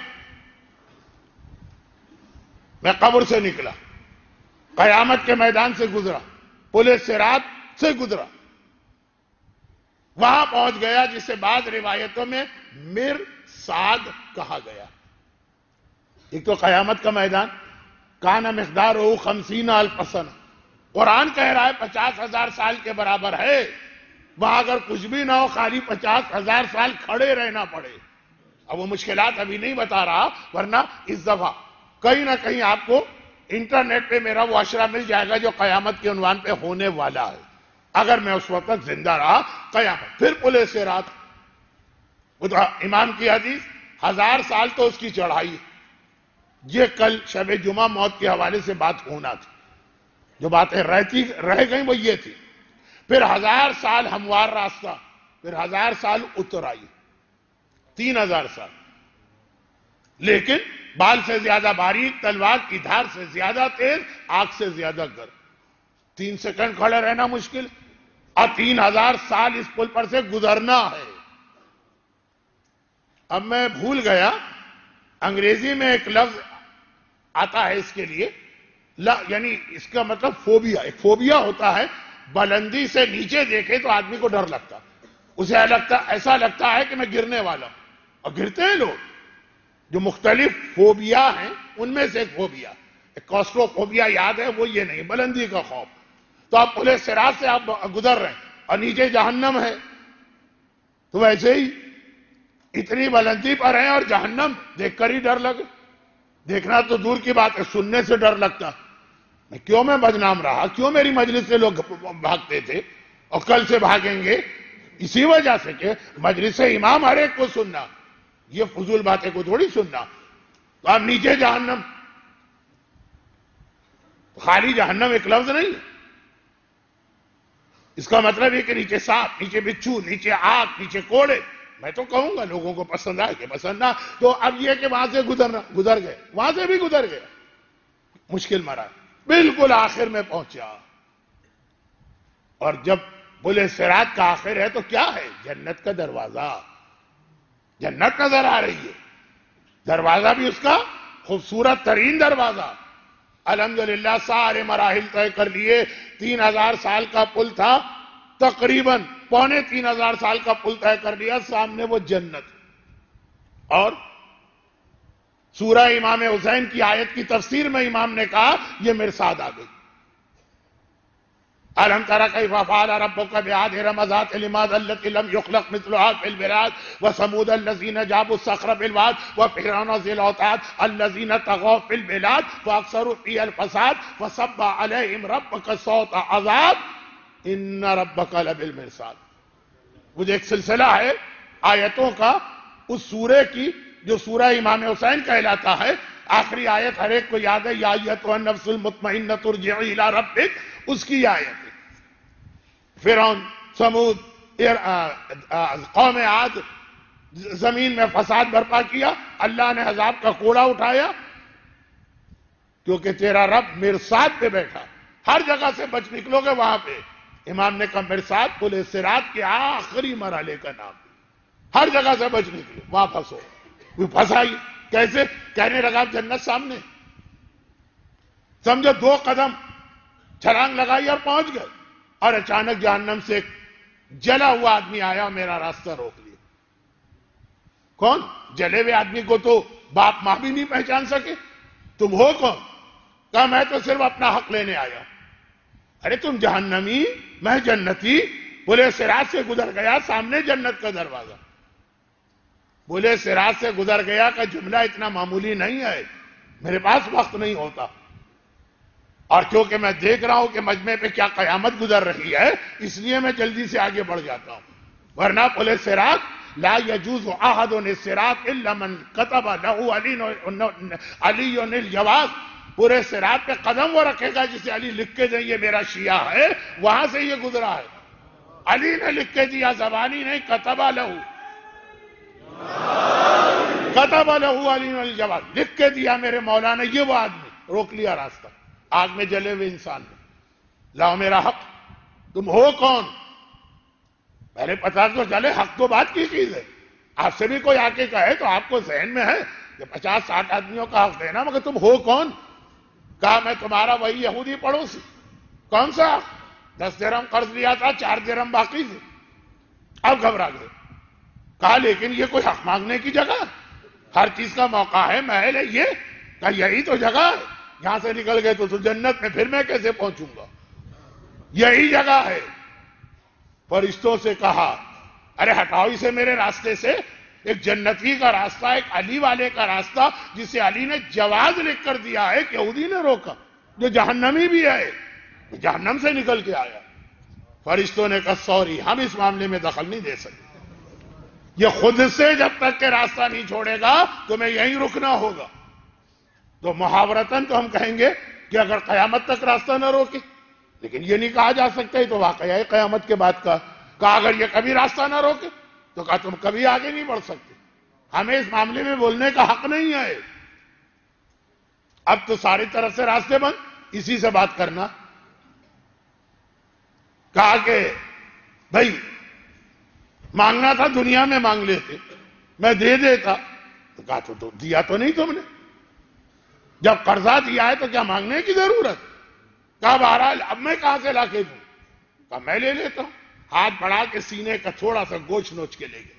میں قبر سے نکلا، قیامت کے میدان سے گزرا، پل صراط سے گزرا، وہاں پہنچ گیا جسے بعض روایتوں میں مرصاد کہا گیا. ایک تو قیامت کا میدان، کان مقدارہ خمسین الف سنہ، قرآن کہہ رہا ہے پچاس ہزار سال کے برابر ہے. وہاں اگر کچھ بھی نہ ہو، خالی پچاس ہزار سال کھڑے رہنا پڑے. اب وہ مشکلات ابھی نہیں بتا رہا، ورنہ اس دفعہ کہیں نہ کہیں آپ کو انٹرنیٹ پہ میرا وہ اشرا مل جائے گا جو قیامت کے عنوان پہ ہونے والا ہے، اگر میں اس وقت زندہ رہا. قیامت پھر پلے سے رات، امام کی حدیث، ہزار سال تو اس کی چڑھائی. یہ کل شب جمعہ موت کے حوالے سے بات ہونا تھی، جو باتیں رہتی رہ گئیں وہ یہ تھی. پھر ہزار سال ہموار راستہ، پھر ہزار سال اتر آئی، تین ہزار سال. لیکن بال سے زیادہ باریک، تلوار کی دھار سے زیادہ تیز، آگ سے زیادہ گرم. تین سیکنڈ کھڑے رہنا مشکل، اور تین ہزار سال اس پل پر سے گزرنا ہے. اب میں بھول گیا، انگریزی میں ایک لفظ آتا ہے اس کے لیے، یعنی اس کا مطلب فوبیا. ایک فوبیا ہوتا ہے، بلندی سے نیچے دیکھے تو آدمی کو ڈر لگتا، اسے لگتا ایسا لگتا ہے کہ میں گرنے والا ہوں. اور گرتے ہیں لوگ. جو مختلف فوبیا ہیں ان میں سے ایک فوبیا، ایک کوسٹرو فوبیا یاد ہے، وہ یہ نہیں، بلندی کا خوف. تو آپ پلے صراط سے آپ گزر رہے ہیں اور نیچے جہنم ہے، تو ویسے ہی اتنی بلندی پر ہیں اور جہنم دیکھ کر ہی ڈر لگے. دیکھنا تو دور کی بات ہے، سننے سے ڈر لگتا. میں کیوں میں بدنام رہا، کیوں میری مجلس سے لوگ بھاگتے تھے اور کل سے بھاگیں گے؟ اسی وجہ سے کہ مجلس سے امام ہر ایک کو سننا، یہ فضول باتیں کو تھوڑی سننا. تو آپ نیچے جہنم، خالی جہنم ایک لفظ نہیں، اس کا مطلب ہے کہ نیچے سانپ، نیچے بچھو، نیچے آگ، نیچے کوڑے. میں تو کہوں گا لوگوں کو پسند آئے کہ پسند نہ. تو اب یہ کہ وہاں سے گزرنا، گزر گئے، وہاں سے بھی گزر گئے، مشکل مرا، بالکل آخر میں پہنچا. اور جب پلے صراط کا آخر ہے تو کیا ہے؟ جنت کا دروازہ. جنت نظر آ رہی ہے، دروازہ بھی اس کا خوبصورت ترین دروازہ. الحمدللہ سارے مراحل طے کر لیے. تین ہزار سال کا پل تھا، تقریباً پونے تین ہزار سال کا پل طے کر لیا. سامنے وہ جنت. اور سورہ امام حسین کی آیت کی تفسیر میں امام نے کہا یہ مرصاد آ گئی. أَلَمْ تَرَ كَيْفَ فَعَلَ رَبُّكَ بِعَادٍ إِرَمَ ذَاتِ الْعِمَادِ الَّتِي لَمْ يُخْلَقْ مِثْلُهَا فِي الْبِلَادِ وَثَمُودَ الَّذِينَ جَابُوا الصَّخْرَ بِالْوَادِ وَفِرْعَوْنَ ذِي الْأَوْتَادِ الَّذِينَ طَغَوْا فِي الْبِلَادِ فَأَكْثَرُوا فِيهَا الْفَسَادَ فَصَبَّ عَلَيْهِمْ رَبُّكَ صَوْتَ عَذَابٍ إِنَّ رَبَّكَ لَبِالْمِرْصَادِ. وہ جو ایک سلسلہ ہے آیتوں کا اس سورے کی جو سورہ امام حسین کہلاتا ہے، آخری آیت ہر ایک کو یاد ہے، یا ایتھا النفس المطمئنۃ ارجعی الی ربک، اس کی آیت ہے. فرعون، سمود، قوم عاد، زمین میں فساد برپا کیا، اللہ نے عذاب کا کوڑا اٹھایا کیونکہ تیرا رب مرصاد پہ بیٹھا. ہر جگہ سے بچ نکلو گے وہاں پہ. امام نے کہا مرصاد پل صراط کے آخری مرحلے کا نام. ہر جگہ سے بچ نکلو، وہاں پھنسو. وہ پھنسائی کیسے؟ کہنے لگا جنت سامنے. سمجھو دو قدم چھلانگ لگائی اور پہنچ گئے. اور اچانک جہنم سے ایک جلا ہوا آدمی آیا اور میرا راستہ روک لیا. کون؟ جلے ہوئے آدمی کو تو باپ ماں بھی نہیں پہچان سکے. تم ہو کون؟ کہا میں تو صرف اپنا حق لینے آیا. ارے تم جہنمی، میں جنتی. پلے صراط سے گزر گیا، سامنے جنت کا دروازہ. پلے صراط سے گزر گیا کا جملہ اتنا معمولی نہیں ہے. میرے پاس وقت نہیں ہوتا، اور کیونکہ میں دیکھ رہا ہوں کہ مجمع پہ کیا قیامت گزر رہی ہے، اس لیے میں جلدی سے آگے بڑھ جاتا ہوں. ورنہ پلے صراط لا يجوز احد الصراط الا من كتب له علی الجواز. پورے صراط پہ قدم وہ رکھے گا جسے علی لکھ کے دیں یہ میرا شیعہ ہے، وہاں سے یہ گزرا ہے. علی نے لکھ کے دیا، زبانی نہیں، کتب لہو، کتب لہو علی الجواز، لکھ کے دیا میرے مولا نے. یہ وہ آدمی روک لیا راستہ آگ میں جلے ہوئے انسان نے. لاؤ میرا حق. تم ہو کون؟ پہلے پتا تو چلے، حق تو بات کی چیز ہے. آپ سے بھی کوئی آ کے کہے تو آپ کو ذہن میں ہے کہ پچاس ساٹھ آدمیوں کا حق دینا، مگر تم ہو کون؟ کہا میں تمہارا وہی یہودی پڑوسی. کون سا؟ دس درہم قرض لیا تھا، چار درہم باقی تھے. اب گھبرا گئے. کہا لیکن یہ کوئی حق مانگنے کی جگہ ہے؟ ہر چیز کا موقع ہے، محل ہے یہ. کہا یہی تو جگہ ہے. یہاں سے نکل گئے تو جنت میں پھر میں کیسے پہنچوں گا؟ یہی جگہ ہے. فرشتوں سے کہا ارے ہٹاؤ اسے میرے راستے سے. ایک جنتی کا راستہ، ایک علی والے کا راستہ جسے علی نے جواز لکھ کر دیا ہے کہ یہودی نے روکا، جو جہنمی بھی ہے، جہنم سے نکل کے آیا. فرشتوں نے کہا سوری، ہم اس معاملے میں دخل نہیں دے سکتے. یہ خود سے جب تک کہ راستہ نہیں چھوڑے گا تمہیں یہیں رکنا ہوگا. تو محاورتاً تو ہم کہیں گے کہ اگر قیامت تک راستہ نہ روکے، لیکن یہ نہیں کہا جا سکتا. ہے تو واقعہ ہے قیامت کے بعد کا. کہا اگر یہ کبھی راستہ نہ روکے تو کہا تم کبھی آگے نہیں بڑھ سکتے. ہمیں اس معاملے میں بولنے کا حق نہیں ہے. اب تو ساری طرف سے راستے بند، اسی سے بات کرنا. کہا کہ بھائی مانگنا تھا دنیا میں مانگ لیتے، میں دے دیتا. تو کہا تو دیا تو نہیں تم نے. جب قرضہ دیا ہے تو کیا مانگنے کی ضرورت؟ کہا بہرحال اب میں کہاں سے لا کے دوں؟ کہا میں لے لیتا ہوں. ہاتھ بڑھا کے سینے کا تھوڑا سا گوشت نوچ کے لے گئے.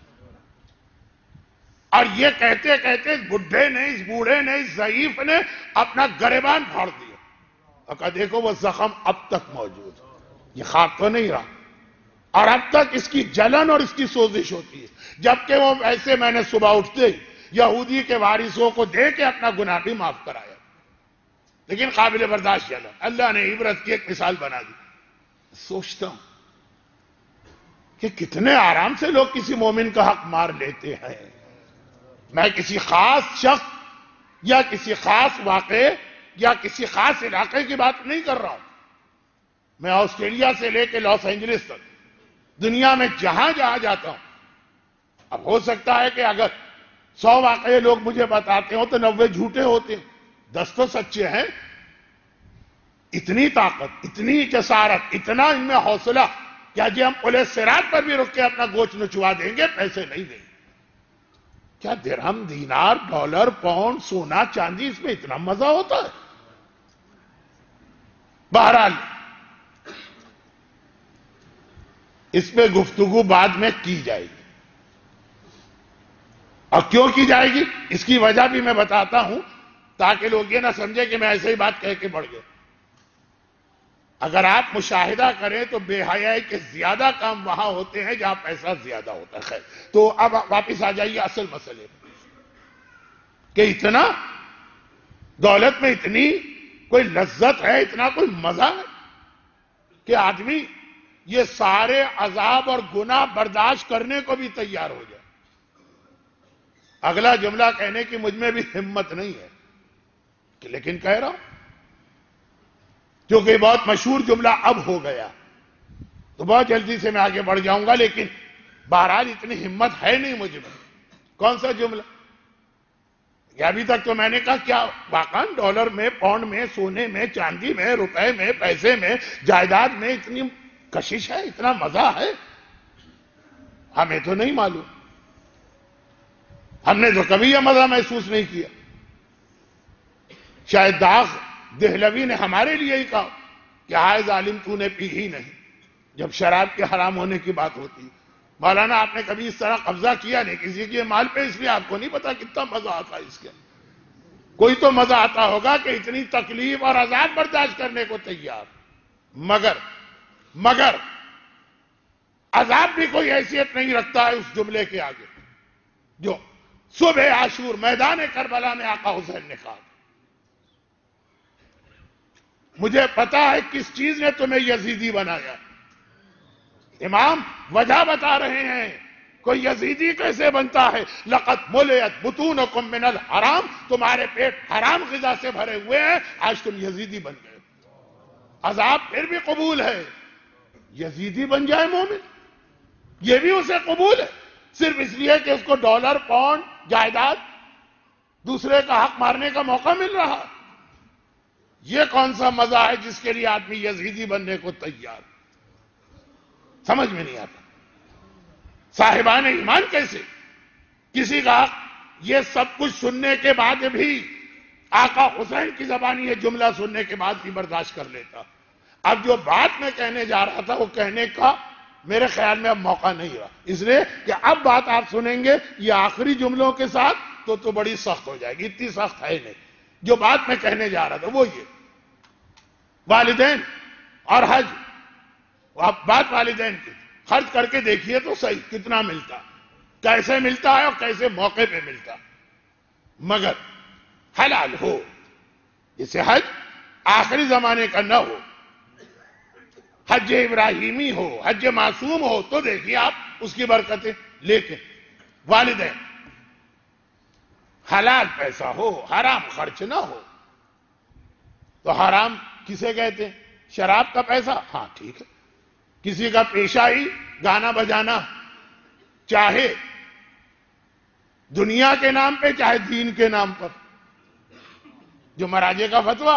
اور یہ کہتے کہتے اس بڈھے نے، اس بوڑھے نے، اس ضعیف نے اپنا گریبان پھاڑ دیا. اور کہا دیکھو وہ زخم اب تک موجود ہے، یہ خاک تو نہیں رہا، اور اب تک اس کی جلن اور اس کی سوزش ہوتی ہے. جبکہ وہ ایسے میں نے صبح اٹھتے ہی یہودی کے وارثوں کو دے کے اپنا گناہ بھی معاف کرایا، لیکن قابل برداشت جلن. اللہ نے عبرت کی ایک مثال بنا دی. سوچتا ہوں کہ کتنے آرام سے لوگ کسی مومن کا حق مار لیتے ہیں. میں کسی خاص شخص یا کسی خاص واقعے یا کسی خاص علاقے کی بات نہیں کر رہا ہوں. میں آسٹریلیا سے لے کے لاس اینجلس تک دنیا میں جہاں جہاں جاتا ہوں. اب ہو سکتا ہے کہ اگر سو واقعے لوگ مجھے بتاتے ہوں تو نوے جھوٹے ہوتے ہیں، دس تو سچے ہیں. اتنی طاقت، اتنی جسارت، اتنا ان میں حوصلہ کیا جی ہم پولیس صراط پر بھی رک کے اپنا گوشت نچوا دیں گے، پیسے نہیں دیں گے. کیا درہم، دینار، ڈالر، پاؤنڈ، سونا، چاندی، اس میں اتنا مزہ ہوتا ہے. بہرحال اس پہ گفتگو بعد میں کی جائے گی. اور کیوں کی جائے گی اس کی وجہ بھی میں بتاتا ہوں، تاکہ لوگ یہ نہ سمجھے کہ میں ایسے ہی بات کہہ کے بڑھ گیا. اگر آپ مشاہدہ کریں تو بے حیائی کے زیادہ کام وہاں ہوتے ہیں جہاں پیسہ زیادہ ہوتا ہے. خیر تو اب واپس آ جائیے اصل مسئلے میں کہ اتنا دولت میں اتنی کوئی لذت ہے، اتنا کوئی مزہ ہے کہ آدمی یہ سارے عذاب اور گناہ برداشت کرنے کو بھی تیار ہو جائے. اگلا جملہ کہنے کی مجھ میں بھی ہمت نہیں ہے کہ لیکن کہہ رہا ہوں کیونکہ بہت مشہور جملہ اب ہو گیا تو بہت جلدی سے میں آگے بڑھ جاؤں گا. لیکن بہرحال اتنی ہمت ہے نہیں مجھ میں. کون سا جملہ؟ کہ ابھی تک تو میں نے کہا کیا واقعا ڈالر میں، پاؤنڈ میں، سونے میں، چاندی میں، روپے میں، پیسے میں، جائیداد میں اتنی کشش ہے، اتنا مزہ ہے؟ ہمیں تو نہیں معلوم. ہم نے تو کبھی یہ مزہ محسوس نہیں کیا. شاید داغ دہلوی نے ہمارے لیے ہی کہا کہ ہائے ظالم تو نے پی ہی نہیں، جب شراب کے حرام ہونے کی بات ہوتی. مولانا آپ نے کبھی اس طرح قبضہ کیا نہیں کسی کے مال پہ، اس لیے آپ کو نہیں پتا کتنا مزہ آتا ہے اس کے. کوئی تو مزہ آتا ہوگا کہ اتنی تکلیف اور عذاب برداشت کرنے کو تیار. مگر مگر عذاب بھی کوئی حیثیت نہیں رکھتا ہے اس جملے کے آگے جو صبح عاشور میدان کربلا میں آقا حسین نے کہا. مجھے پتا ہے کس چیز نے تمہیں یزیدی بنایا. امام وجہ بتا رہے ہیں کوئی یزیدی کیسے بنتا ہے. لقد ملئت بطونکم من الحرام، تمہارے پیٹ حرام غذا سے بھرے ہوئے ہیں، آج تم یزیدی بن گئے. عذاب پھر بھی قبول ہے، یزیدی بن جائے مومن یہ بھی اسے قبول ہے، صرف اس لیے کہ اس کو ڈالر، پاؤنڈ، جائیداد، دوسرے کا حق مارنے کا موقع مل رہا. یہ کون سا مزہ ہے جس کے لیے آدمی یزیدی بننے کو تیار؟ سمجھ میں نہیں آتا. صاحبان ایمان کیسے کسی کا حق، یہ سب کچھ سننے کے بعد بھی آقا حسین کی زبانی یہ جملہ سننے کے بعد بھی برداشت کر لیتا. اب جو بات میں کہنے جا رہا تھا وہ کہنے کا میرے خیال میں اب موقع نہیں رہا، اس لیے کہ اب بات آپ سنیں گے یہ آخری جملوں کے ساتھ تو تو بڑی سخت ہو جائے گی، اتنی سخت ہے نہیں۔ جو بات میں کہنے جا رہا تھا وہ یہ والدین اور حج، اب بات والدین کی، خرچ کر کے دیکھیے تو صحیح کتنا ملتا، کیسے ملتا ہے اور کیسے موقع پہ ملتا، مگر حلال ہو، جسے حج آخری زمانے کا نہ ہو، حج ابراہیمی ہو، حج معصوم ہو تو دیکھیے آپ اس کی برکتیں، لیکن والدین حلال پیسہ ہو، حرام خرچ نہ ہو۔ تو حرام کسے کہتے ہیں؟ شراب کا پیسہ، ہاں ٹھیک ہے، کسی کا پیشہ ہی گانا بجانا، چاہے دنیا کے نام پہ چاہے دین کے نام پر، جو مراجع کا فتویٰ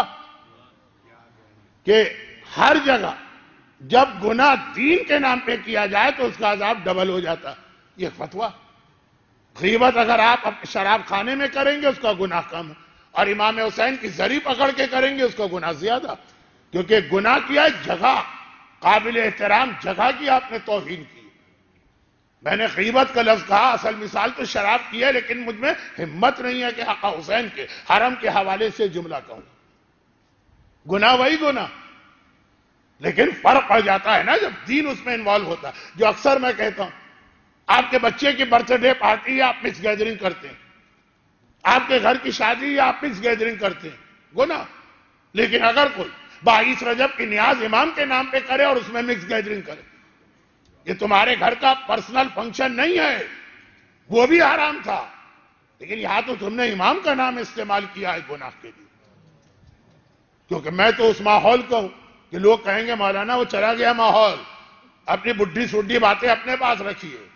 کہ ہر جگہ جب گناہ دین کے نام پہ کیا جائے تو اس کا عذاب ڈبل ہو جاتا، یہ فتویٰ۔ غیبت اگر آپ شراب خانے میں کریں گے اس کا گناہ کم ہے، اور امام حسین کی زری پکڑ کے کریں گے اس کا گناہ زیادہ، کیونکہ گناہ کیا جگہ قابل احترام جگہ کی آپ نے توہین کی۔ میں نے غیبت کا لفظ کہا، اصل مثال تو شراب کی ہے، لیکن مجھ میں ہمت نہیں ہے کہ آقا حسین کے حرم کے حوالے سے جملہ کہوں۔ گناہ وہی گناہ، لیکن فرق پڑ جاتا ہے نا جب دین اس میں انوالو ہوتا ہے۔ جو اکثر میں کہتا ہوں، آپ کے بچے کی برتھ ڈے پارٹی یا آپ مکس گیدرنگ کرتے ہیں، آپ کے گھر کی شادی یا آپ مکس گیدرنگ کرتے ہیں، گناہ۔ لیکن اگر کوئی بائیس رجب کی نیاز امام کے نام پہ کرے اور اس میں مکس گیدرنگ کرے، یہ تمہارے گھر کا پرسنل فنکشن نہیں ہے، وہ بھی حرام تھا، لیکن یہاں تو تم نے امام کا نام استعمال کیا ہے گناہ کے لیے۔ کیونکہ میں تو اس ماحول کو ہوں کہ لوگ کہیں گے مولانا وہ چلا گیا ماحول، اپنی بڈھی سڈھی باتیں اپنے پاس رکھیے،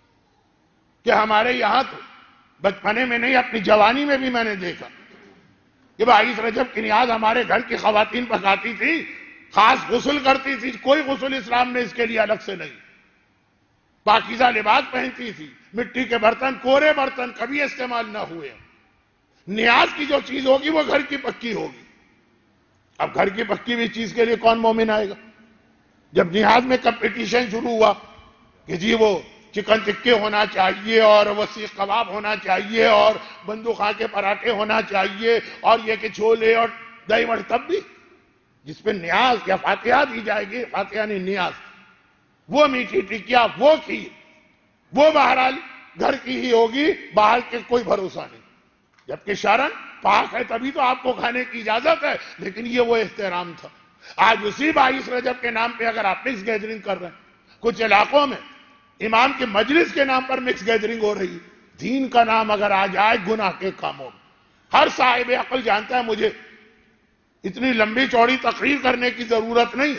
کہ ہمارے یہاں تو بچپنے میں نہیں اپنی جوانی میں بھی میں نے دیکھا کہ بائیس رجب کی نیاز ہمارے گھر کی خواتین پکاتی تھی، خاص غسل کرتی تھی، کوئی غسل اسلام میں اس کے لیے الگ سے نہیں، پاکیزہ لباس پہنتی تھی، مٹی کے برتن، کورے برتن کبھی استعمال نہ ہوئے۔ نیاز کی جو چیز ہوگی وہ گھر کی پکی ہوگی۔ اب گھر کی پکی ہوئی چیز کے لیے کون مومن آئے گا؟ جب نیاز میں کمپٹیشن شروع ہوا کہ جی وہ چکن ٹکے ہونا چاہیے اور وہ سیخ کباب ہونا چاہیے اور بندوقہ کے پراٹھے ہونا چاہیے اور یہ کہ چھولے اور دہی بڑے، تب بھی جس پہ نیاز یا فاتحہ دی جائے گی، فاتحہ نہیں نیاز، وہ میٹھی ٹکیا، وہ کھیر، وہ بہرحال گھر کی ہی ہوگی، باہر کے کوئی بھروسہ نہیں۔ جبکہ شرعاً پاک ہے تبھی تو آپ کو کھانے کی اجازت ہے، لیکن یہ وہ احترام تھا۔ آج اسی بائیس رجب کے نام پہ اگر آپ مکس گیدرنگ کر رہے ہیں، کچھ علاقوں میں امام کے مجلس کے نام پر مکس گیدرنگ ہو رہی ہے، دین کا نام اگر آ جائے گناہ کے کاموں میں، ہر صاحب عقل جانتا ہے، مجھے اتنی لمبی چوڑی تقریر کرنے کی ضرورت نہیں۔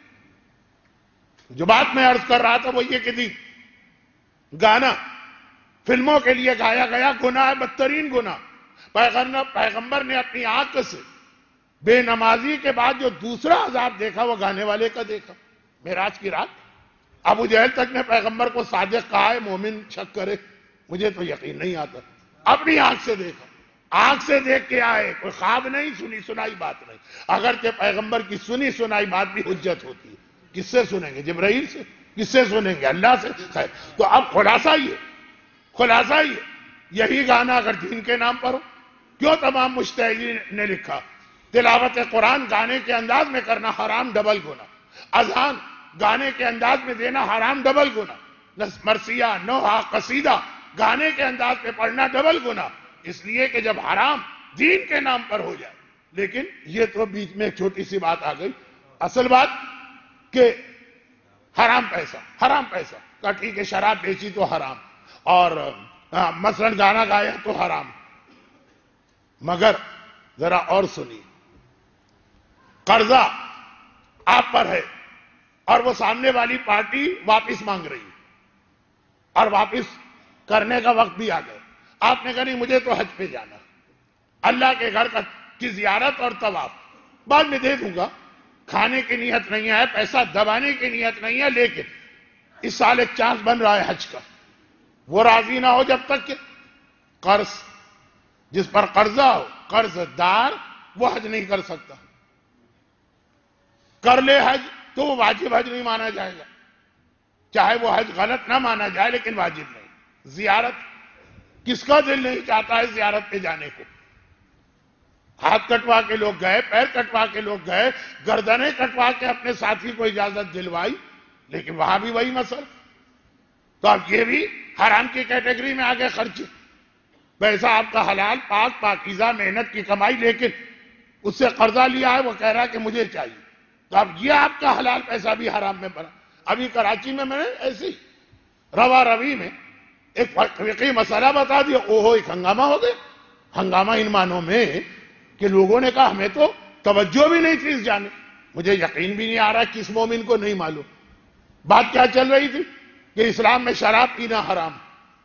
جو بات میں عرض کر رہا تھا وہ یہ کہ دی گانا فلموں کے لیے گایا گیا گناہ ہے، بدترین گناہ۔ پیغمبر نے اپنی آنکھ سے بے نمازی کے بعد جو دوسرا عذاب دیکھا وہ گانے والے کا دیکھا، معراج کی رات۔ ابو جہل تک نے پیغمبر کو صادق کہا ہے، مومن شک کرے، مجھے تو یقین نہیں آتا، اپنی آنکھ سے دیکھا، آنکھ سے دیکھ کے آئے، کوئی خواب نہیں، سنی سنائی بات نہیں۔ اگرچہ پیغمبر کی سنی سنائی بات بھی حجت ہوتی ہے، کس سے سنیں گے؟ جبرائیل سے؟ کس سے سنیں گے؟ اللہ سے؟ خیر، تو اب خلاصہ یہ خلاصہ یہ یہی گانا اگر دین کے نام پر ہو، کیوں تمام مجتہدین نے لکھا تلاوت قرآن گانے کے انداز میں کرنا حرام ڈبل گناہ، اذان گانے کے انداز میں دینا حرام ڈبل گناہ، مرثیہ نوحہ قصیدہ گانے کے انداز میں پڑھنا ڈبل گناہ، اس لیے کہ جب حرام دین کے نام پر ہو جائے۔ لیکن یہ تو بیچ میں ایک چھوٹی سی بات آ گئی، اصل بات کہ حرام پیسہ حرام پیسہ کا ٹھیک ہے، شراب بیچی تو حرام، اور مثلا گانا گایا تو حرام، مگر ذرا اور سنیے، قرضہ آپ پر ہے اور وہ سامنے والی پارٹی واپس مانگ رہی ہے اور واپس کرنے کا وقت بھی آ گیا، آپ نے کہا نہیں مجھے تو حج پہ جانا، اللہ کے گھر کی زیارت اور طواف بعد میں دے دوں گا، کھانے کی نیت نہیں ہے، پیسہ دبانے کی نیت نہیں ہے، لیکن اس سال ایک چانس بن رہا ہے حج کا، وہ راضی نہ ہو جب تک کہ قرض، جس پر قرضہ ہو، قرض دار وہ حج نہیں کر سکتا، کر لے حج تو وہ واجب حج نہیں مانا جائے گا، چاہے وہ حج غلط نہ مانا جائے لیکن واجب نہیں. زیارت کس کا دل نہیں چاہتا ہے زیارت پہ جانے کو؟ ہاتھ کٹوا کے لوگ گئے, پیر کٹوا کے لوگ گئے, گردنیں کٹوا کے اپنے ساتھی کو اجازت دلوائی, لیکن وہاں بھی وہی مسئلہ. تو اب یہ بھی حرام کی کیٹیگری میں آگے خرچے. پیسہ آپ کا حلال پاک پاکیزہ محنت کی کمائی, لیکن اس سے قرضہ لیا ہے, وہ کہہ رہا ہے کہ مجھے چاہیے. تو اب یہ آپ کا حلال پیسہ بھی حرام میں بنا. ابھی کراچی میں میں نے ایسی روا روی میں ایک فقہی مسئلہ بتا دیا, اوہو ایک ہنگامہ ہو گیا. ہنگامہ ان معنوں میں کہ لوگوں نے کہا ہمیں تو توجہ بھی نہیں تھی اس جانے, مجھے یقین بھی نہیں آ رہا کس مومن کو نہیں معلوم. بات کیا چل رہی تھی کہ اسلام میں شراب پینا حرام,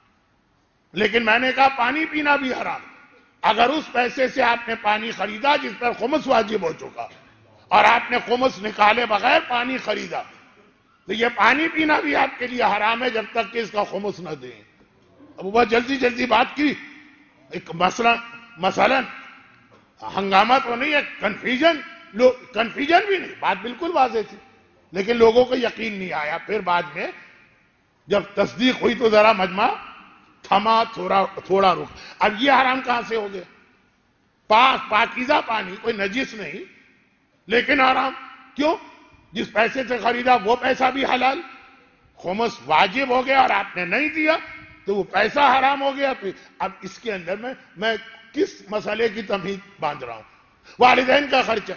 لیکن میں نے کہا پانی پینا بھی حرام. اگر اس پیسے سے آپ نے پانی خریدا جس پر خمس واجب ہو چکا, اور آپ نے خمس نکالے بغیر پانی خریدا, تو یہ پانی پینا بھی آپ کے لیے حرام ہے جب تک کہ اس کا خمس نہ دیں. اب وہ جلدی جلدی بات کی, ایک مسئلہ مثلا ہنگامہ تو نہیں ہے, کنفیوژن, لوگ کنفیوژن بھی نہیں, بات بالکل واضح تھی, لیکن لوگوں کو یقین نہیں آیا. پھر بعد میں جب تصدیق ہوئی تو ذرا مجمع تھما, تھوڑا تھوڑا رک. اب یہ حرام کہاں سے ہو گیا؟ پاک پاکیزہ پانی, کوئی نجس نہیں, لیکن حرام کیوں؟ جس پیسے سے خریدا وہ پیسہ بھی حلال, خمس واجب ہو گیا اور آپ نے نہیں دیا تو وہ پیسہ حرام ہو گیا. پھر اب اس کے اندر میں میں کس مسئلے کی تمہید باندھ رہا ہوں؟ والدین کا خرچہ,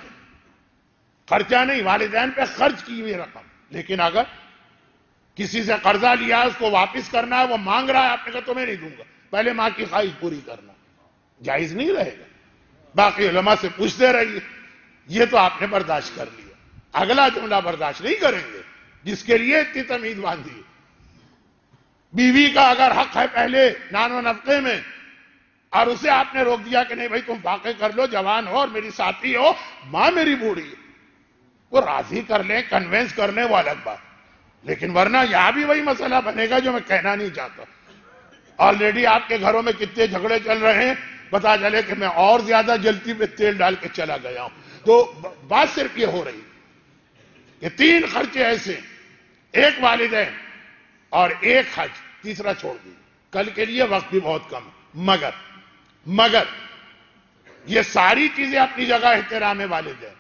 خرچہ نہیں, والدین پہ خرچ کی ہوئی رقم. لیکن اگر کسی سے قرضہ لیا ہے, اس کو واپس کرنا ہے, وہ مانگ رہا ہے, آپ نے کہا تو میں نہیں دوں گا, پہلے ماں کی خواہش پوری کرنا, جائز نہیں رہے گا. باقی علماء سے پوچھتے رہیے, یہ تو آپ نے برداشت کر لیا, اگلا جملہ برداشت نہیں کریں گے جس کے لیے اتنی تمہید باندھی. بیوی کا اگر حق ہے پہلے نان و نفقے میں, اور اسے آپ نے روک دیا کہ نہیں بھائی تم واقع کر لو, جوان ہو اور میری ساتھی ہو, ماں میری بوڑھی ہے, وہ راضی کر لیں, کنوینس کر لیں, وہ الگ بات. لیکن ورنہ یہاں بھی وہی مسئلہ بنے گا جو میں کہنا نہیں چاہتا. آلریڈی آپ کے گھروں میں کتنے جھگڑے چل رہے ہیں, پتا چلے کہ میں اور زیادہ جلتی پہ تیل ڈال کے چلا گیا ہوں. تو بات صرف یہ ہو رہی کہ تین خرچے ایسے, ایک والدین اور ایک حج, تیسرا چھوڑ دی. کل کے لیے وقت بھی بہت کم, مگر مگر یہ ساری چیزیں اپنی جگہ احترام والدین.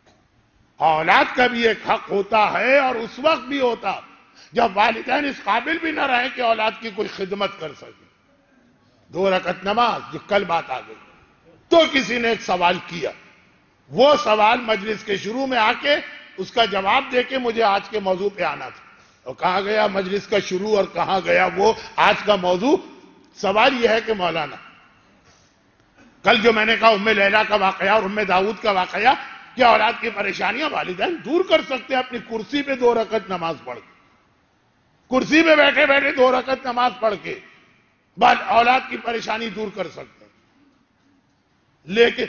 اولاد کا بھی ایک حق ہوتا ہے, اور اس وقت بھی ہوتا جب والدین اس قابل بھی نہ رہے کہ اولاد کی کوئی خدمت کر سکے. دو رکعت نماز, جو کل بات آ گئی, تو کسی نے ایک سوال کیا, وہ سوال مجلس کے شروع میں آ کے اس کا جواب دے کے مجھے آج کے موضوع پہ آنا تھا. اور کہاں گیا مجلس کا شروع اور کہاں گیا وہ آج کا موضوع. سوال یہ ہے کہ مولانا, کل جو میں نے کہا ام لیلا کا واقعہ اور ام داؤد کا واقعہ, کیا اولاد کی پریشانیاں والدین دور کر سکتے ہیں اپنی کرسی پہ دو رکعت نماز پڑھ کے؟ کرسی پہ بیٹھے بیٹھے دو رکعت نماز پڑھ کے بعد اولاد کی پریشانی دور کر سکتے ہیں. لیکن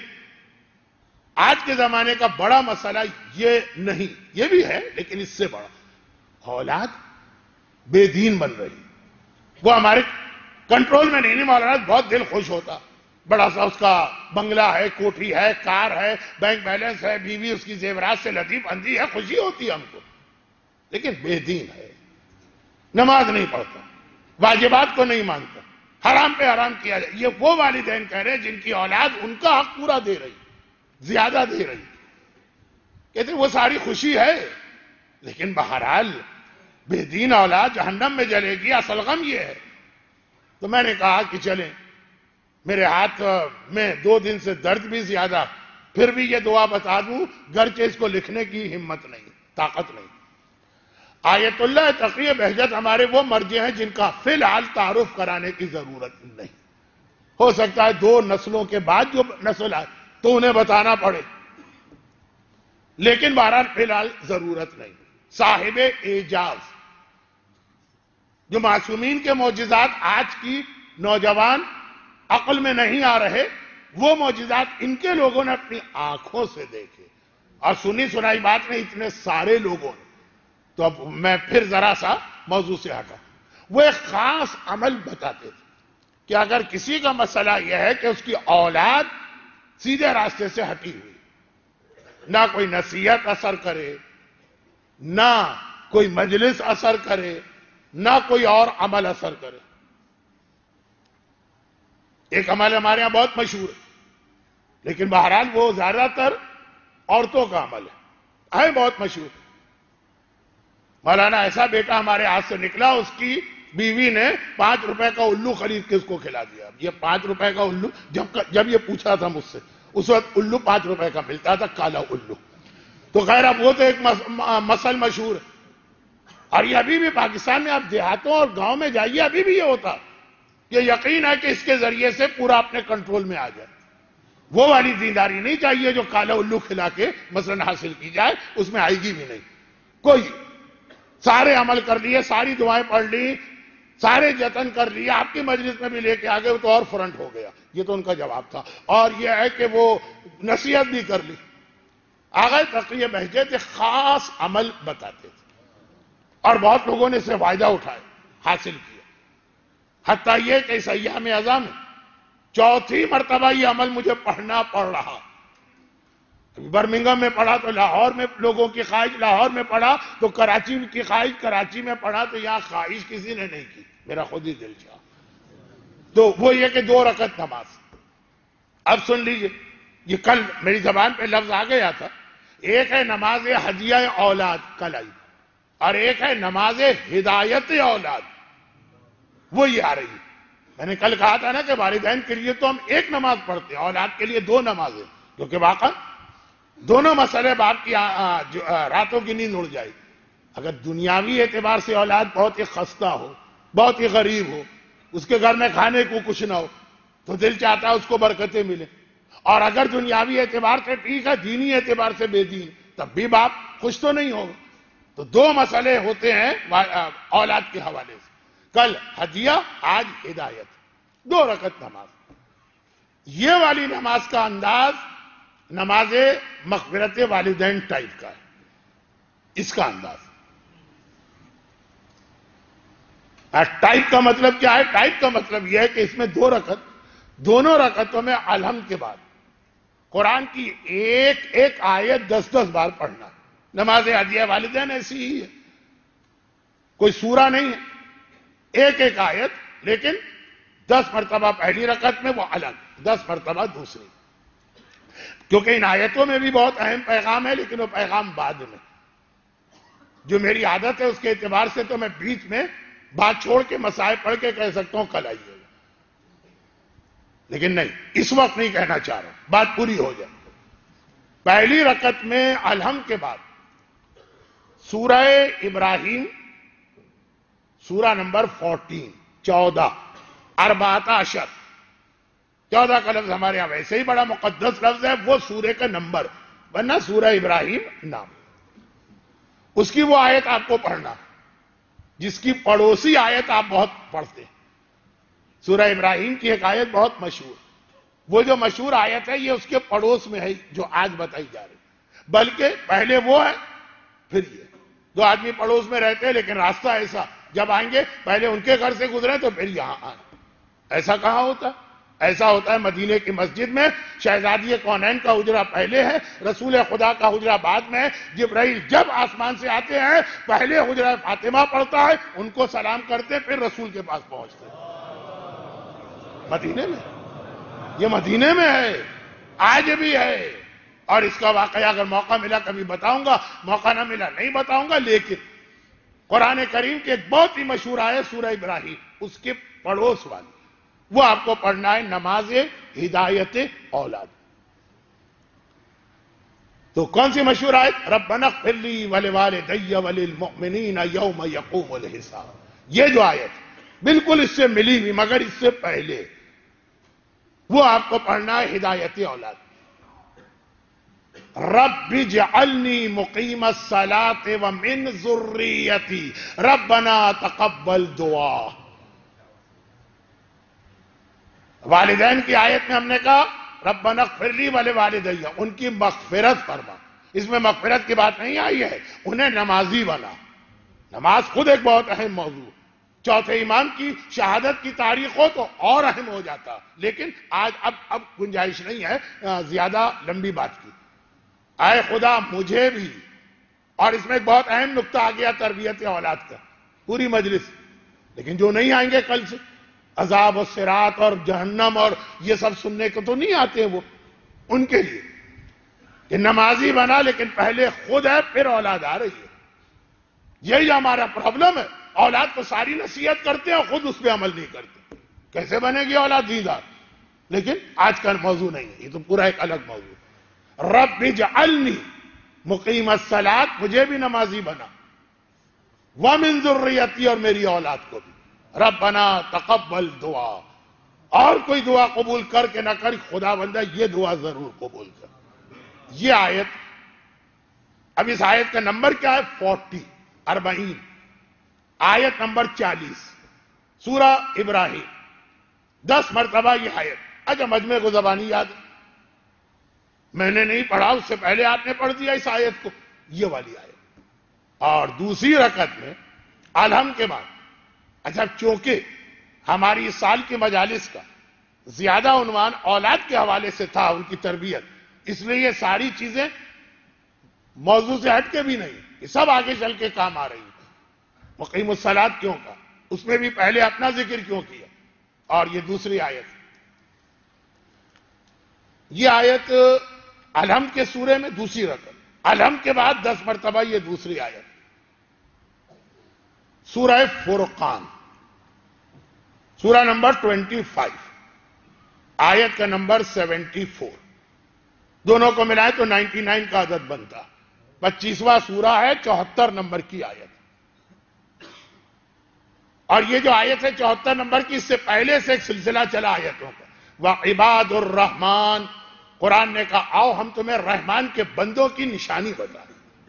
آج کے زمانے کا بڑا مسئلہ یہ نہیں, یہ بھی ہے لیکن اس سے بڑا, اولاد بے دین بن رہی, وہ ہمارے کنٹرول میں نہیں. نہیں مولانا بہت دل خوش ہوتا, بڑا سا اس کا بنگلہ ہے, کوٹھی ہے, کار ہے, بینک بیلنس ہے, بیوی اس کی زیورات سے لطیف اندھی ہے, خوشی ہوتی ہے ہم کو, لیکن بے دین ہے, نماز نہیں پڑھتا, واجبات کو نہیں مانتا, حرام پہ حرام کیا جائے. یہ وہ والدین کہہ رہے ہیں جن کی اولاد ان کا حق پورا دے رہی, زیادہ دے رہی. کہتے ہیں وہ ساری خوشی ہے, لیکن بہرحال بے دین اولاد جہنم میں جلے گی, اصل غم یہ ہے. تو میں نے کہا کہ چلیں, میرے ہاتھ میں دو دن سے درد بھی زیادہ, پھر بھی یہ دعا بتا دوں, گرچہ اس کو لکھنے کی ہمت نہیں, طاقت نہیں. آیت اللہ تقی بہجت ہمارے وہ مرجع ہیں جن کا فی الحال تعارف کرانے کی ضرورت نہیں. ہو سکتا ہے دو نسلوں کے بعد جو نسل آئے تو انہیں بتانا پڑے, لیکن بہرحال فی الحال ضرورت نہیں. صاحب اعجاز, جو معصومین کے معجزات آج کی نوجوان عقل میں نہیں آ رہے, وہ معجزات ان کے لوگوں نے اپنی آنکھوں سے دیکھے اور سنی سنائی بات نہیں اتنے سارے لوگوں نے. تو اب میں پھر ذرا سا موضوع سے ہٹا. وہ ایک خاص عمل بتاتے تھے کہ اگر کسی کا مسئلہ یہ ہے کہ اس کی اولاد سیدھے راستے سے ہٹی ہوئی, نہ کوئی نصیحت اثر کرے, نہ کوئی مجلس اثر کرے, نہ کوئی اور عمل اثر کرے. ایک عمل ہمارے یہاں بہت مشہور ہے لیکن بہرحال وہ زیادہ تر عورتوں کا عمل ہے ہے بہت مشہور. مولانا ایسا بیٹا ہمارے ہاتھ سے نکلا, اس کی بیوی نے پانچ روپے کا الو خرید کے اس کو کھلا دیا. یہ پانچ روپے کا الو, جب جب یہ پوچھا تھا مجھ سے اس وقت الو پانچ روپے کا ملتا تھا, کالا الو. تو خیر اب وہ تو ایک مسل مشہور ہے. اور یہ ابھی بھی پاکستان میں آپ دیہاتوں اور گاؤں میں جائیے ابھی بھی یہ ہوتا. یہ یقین ہے کہ اس کے ذریعے سے پورا اپنے کنٹرول میں آ جائے. وہ والی دینداری نہیں چاہیے جو کالا الو کھلا کے مثلا حاصل کی جائے, اس میں آئے گی بھی نہیں کوئی. سارے عمل کر لیے, ساری دعائیں پڑھ لی, سارے جتن کر لیے, آپ کی مجلس میں بھی لے کے آگے تو اور فرنٹ ہو گیا. یہ تو ان کا جواب تھا. اور یہ ہے کہ وہ نصیحت بھی کر لی. آغا تقیہ بہجے تھے, خاص عمل بتاتے تھے اور بہت لوگوں نے اس سے فائدہ اٹھائے, حاصل کیا. حتیٰ یہ کہ اس ایام اعظم میں چوتھی مرتبہ یہ عمل مجھے پڑھنا پڑ رہا. برمنگم میں پڑھا تو لاہور میں لوگوں کی خواہش, لاہور میں پڑھا تو کراچی کی خواہش, کراچی میں پڑھا تو یہاں خواہش کسی نے نہیں کی, میرا خود ہی دل چاہا. تو وہ یہ کہ دو رکعت نماز. اب سن لیجئے, یہ کل میری زبان پہ لفظ آ گیا تھا. ایک ہے نماز ہدیہ اولاد کل آئی, اور ایک ہے نماز ہدایت اولاد, وہ یہ آ رہی ہے. میں نے کل کہا تھا نا کہ والدین کے لیے تو ہم ایک نماز پڑھتے ہیں, اولاد کے لیے دو نمازیں, کیونکہ واقعا دونوں مسئلے باپ کی راتوں کی نیند اڑ جائے. اگر دنیاوی اعتبار سے اولاد بہت ہی خستہ ہو, بہت ہی غریب ہو, اس کے گھر میں کھانے کو کچھ نہ ہو, تو دل چاہتا ہے اس کو برکتیں ملیں. اور اگر دنیاوی اعتبار سے ٹھیک ہے, دینی اعتبار سے بے دین, تب بھی باپ خوش تو نہیں ہوگا. تو دو مسئلے ہوتے ہیں اولاد کے حوالے سے, کل ہدیہ, آج ہدایت. دو رکعت نماز. یہ والی نماز کا انداز نماز مغفرت والدین ٹائپ کا ہے, اس کا انداز. ٹائپ کا مطلب کیا ہے؟ ٹائپ کا مطلب یہ ہے کہ اس میں دو رکعت, دونوں رکعتوں میں الحمد کے بعد قرآن کی ایک ایک آیت دس دس بار پڑھنا. نماز ہدیہ والدین ایسی ہی ہے, کوئی سورہ نہیں ہے, ایک ایک آیت, لیکن دس مرتبہ پہلی رکعت میں وہ الگ, دس مرتبہ دوسری. کیونکہ ان آیتوں میں بھی بہت اہم پیغام ہے, لیکن وہ پیغام بعد میں. جو میری عادت ہے اس کے اعتبار سے تو میں بیچ میں بات چھوڑ کے مسائل پڑھ کے کہہ سکتا ہوں کل آئیے گا, لیکن نہیں, اس وقت نہیں کہنا چاہ رہا, بات پوری ہو جائے. پہلی رکعت میں الحمد کے بعد سورہ ابراہیم, سورہ نمبر فورٹین, چودہ, اربعۃ عشر. چودہ کا لفظ ہمارے یہاں ویسے ہی بڑا مقدس لفظ ہے, وہ سورہ کا نمبر, ورنہ سورہ ابراہیم نام. اس کی وہ آیت آپ کو پڑھنا جس کی پڑوسی آیت آپ بہت پڑھتے ہیں. سورہ ابراہیم کی ایک آیت بہت مشہور, وہ جو مشہور آیت ہے یہ اس کے پڑوس میں ہے جو آج بتائی جا رہی. بلکہ پہلے وہ ہے پھر یہ. دو آدمی پڑوس میں رہتے ہیں لیکن راستہ ایسا, جب آئیں گے پہلے ان کے گھر سے گزرے تو پھر یہاں آئیں. ایسا کہاں ہوتا ہے؟ ایسا ہوتا ہے مدینے کی مسجد میں, شہزادی کونین کا حجرہ پہلے ہے, رسول خدا کا حجرہ بعد میں ہے. جبرائیل جب آسمان سے آتے ہیں پہلے حجرہ فاطمہ پڑھتا ہے, ان کو سلام کرتے پھر رسول کے پاس پہنچتے ہیں. مدینے میں, یہ مدینے میں ہے, آج بھی ہے. اور اس کا واقعہ اگر موقع ملا کبھی بتاؤں گا, موقع نہ ملا نہیں بتاؤں گا. لیکن قرآن کریم کے ایک بہت ہی مشہور آیت سورہ ابراہیم, اس کے پڑوس والی, وہ آپ کو پڑھنا ہے, نماز ہدایت اولاد. تو کون سی مشہور آیت؟ ربنا اغفر لی ولوالدی وللمؤمنین یوم یقوم الحساب. یہ جو آیت بالکل اس سے ملی ہوئی, مگر اس سے پہلے وہ آپ کو پڑھنا ہے ہدایت اولاد. رب اجعلنی مقیم الصلاۃ ومن ذریتی ربنا تقبل دعا. والدین کی آیت میں ہم نے کہا ربنا اغفر لی ولوالدی, ان کی مغفرت فرما. اس میں مغفرت کی بات نہیں آئی ہے, انہیں نمازی بنا. نماز خود ایک بہت اہم موضوع. چوتھے امام کی شہادت کی تاریخ ہو تو اور اہم ہو جاتا, لیکن آج اب اب گنجائش نہیں ہے زیادہ لمبی بات کی. اے خدا مجھے بھی, اور اس میں ایک بہت اہم نقطہ آ گیا تربیت اولاد کا. پوری مجلس لیکن جو نہیں آئیں گے کل سے عذاب و صراط اور جہنم اور یہ سب سننے کو تو نہیں آتے وہ، ان کے لیے کہ نمازی بنا لیکن پہلے خود ہے پھر اولاد آ رہی ہے. یہی ہمارا پرابلم ہے. اولاد کو ساری نصیحت کرتے ہیں اور خود اس پہ عمل نہیں کرتے. کیسے بنے گی اولاد دیندار؟ لیکن آج کا موضوع نہیں ہے، یہ تو پورا ایک الگ موضوع. رب اجعلنی مقیم الصلاۃ، مجھے بھی نمازی بنا، ومن ذریتی، اور میری اولاد کو بھی. ربنا تقبل دعا، اور کوئی دعا قبول کر کے نہ کر، خدا بندہ یہ دعا ضرور قبول کر. یہ آیت، اب اس آیت کا نمبر کیا ہے؟ فورٹی، اربعین، آیت نمبر چالیس، سورہ ابراہیم. دس مرتبہ یہ آیت. اچھا مجمع کو زبانی یاد ہے، میں نے نہیں پڑھا، اس سے پہلے آپ نے پڑھ دیا اس آیت کو، یہ والی آیت. اور دوسری رکعت میں الحمد کے بعد، اچھا چونکہ ہماری اس سال کی مجالس کا زیادہ عنوان اولاد کے حوالے سے تھا، ان کی تربیت، اس لیے یہ ساری چیزیں موضوع سے ہٹ کے بھی نہیں، یہ سب آگے چل کے کام آ رہی ہیں. مقیم الصلاۃ کیوں کہا، اس میں بھی پہلے اپنا ذکر کیوں کیا. اور یہ دوسری آیت، یہ آیت الحمد کے سورے میں دوسری رکعت، الحمد کے بعد دس مرتبہ یہ دوسری آیت. سورہ فرقان، سورہ نمبر ٹوینٹی فائیو، آیت کا نمبر سیونٹی فور، دونوں کو ملائے تو نائنٹی نائن کا عدد بنتا. پچیسواں سورہ ہے، چوہتر نمبر کی آیت. اور یہ جو آیت ہے چوہتر نمبر کی، اس سے پہلے سے ایک سلسلہ چلا آیتوں کا. وعباد الرحمن، قرآن نے کہا آؤ ہم تمہیں رحمان کے بندوں کی نشانی بتائیں.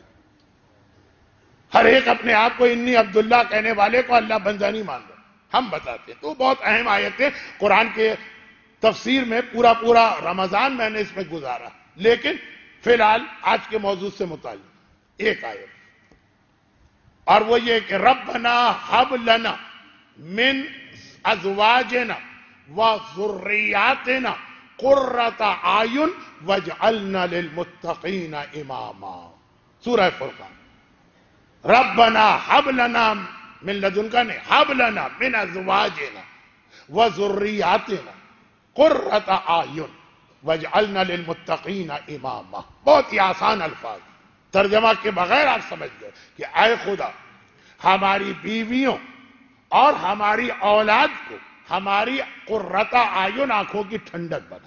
ہر ایک اپنے آپ کو انی عبداللہ کہنے والے کو اللہ بندہ نہیں مان رہا، ہم بتاتے. تو بہت اہم آیت ہے قرآن کے تفسیر میں. پورا پورا رمضان میں نے اس میں گزارا، لیکن فی الحال آج کے موضوع سے متعلق ایک آیت، اور وہ یہ کہ ربنا ہب لنا من ازواجنا وذریاتنا قرۃ اعین واجعلنا للمتقین اماما. سورہ فرقان. ربنا ہب لنا من لدنک، نے ہب لنا من ازواجنا وذریاتنا قرۃ اعین واجعلنا للمتقین اماما. بہت ہی آسان الفاظ، ترجمہ کے بغیر آپ سمجھ گئے کہ اے خدا ہماری بیویوں اور ہماری اولاد کو ہماری قرۃ اعین، آنکھوں کی ٹھنڈک بنا.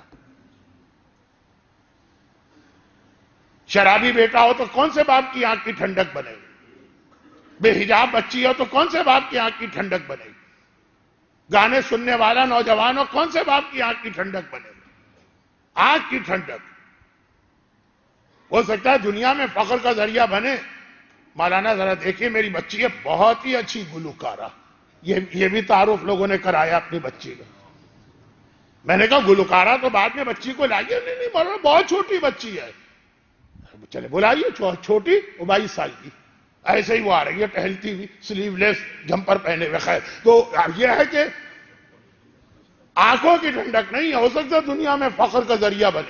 شرابی بیٹا ہو تو کون سے باپ کی آنکھ کی ٹھنڈک بنے گی؟ بے حجاب بچی ہو تو کون سے باپ کی آنکھ کی ٹھنڈک بنے گی؟ گانے سننے والا نوجوان ہو، کون سے باپ کی آنکھ کی ٹھنڈک بنے گی؟ آنکھ کی ٹھنڈک. ہو سکتا ہے دنیا میں فخر کا ذریعہ بنے. مولانا ذرا دیکھیے میری بچی ہے بہت ہی اچھی گلوکارہ، یہ یہ بھی تعارف لوگوں نے کرایا اپنی بچی کا. میں نے کہا گلوکارہ تو بعد میں بچی کو لائیے. نہیں نہیں مولانا بہت چھوٹی بچی ہے. چلے بلائیے، چھوٹی، وہ بائیس سال کی. ایسے ہی وہ آ رہی ہے ٹہلتی ہوئی، سلیو لیس جمپر پہنے ہوئے. خیر، تو یہ ہے کہ آنکھوں کی ٹھنڈک نہیں ہے، ہو سکتا دنیا میں فخر کا ذریعہ بنے.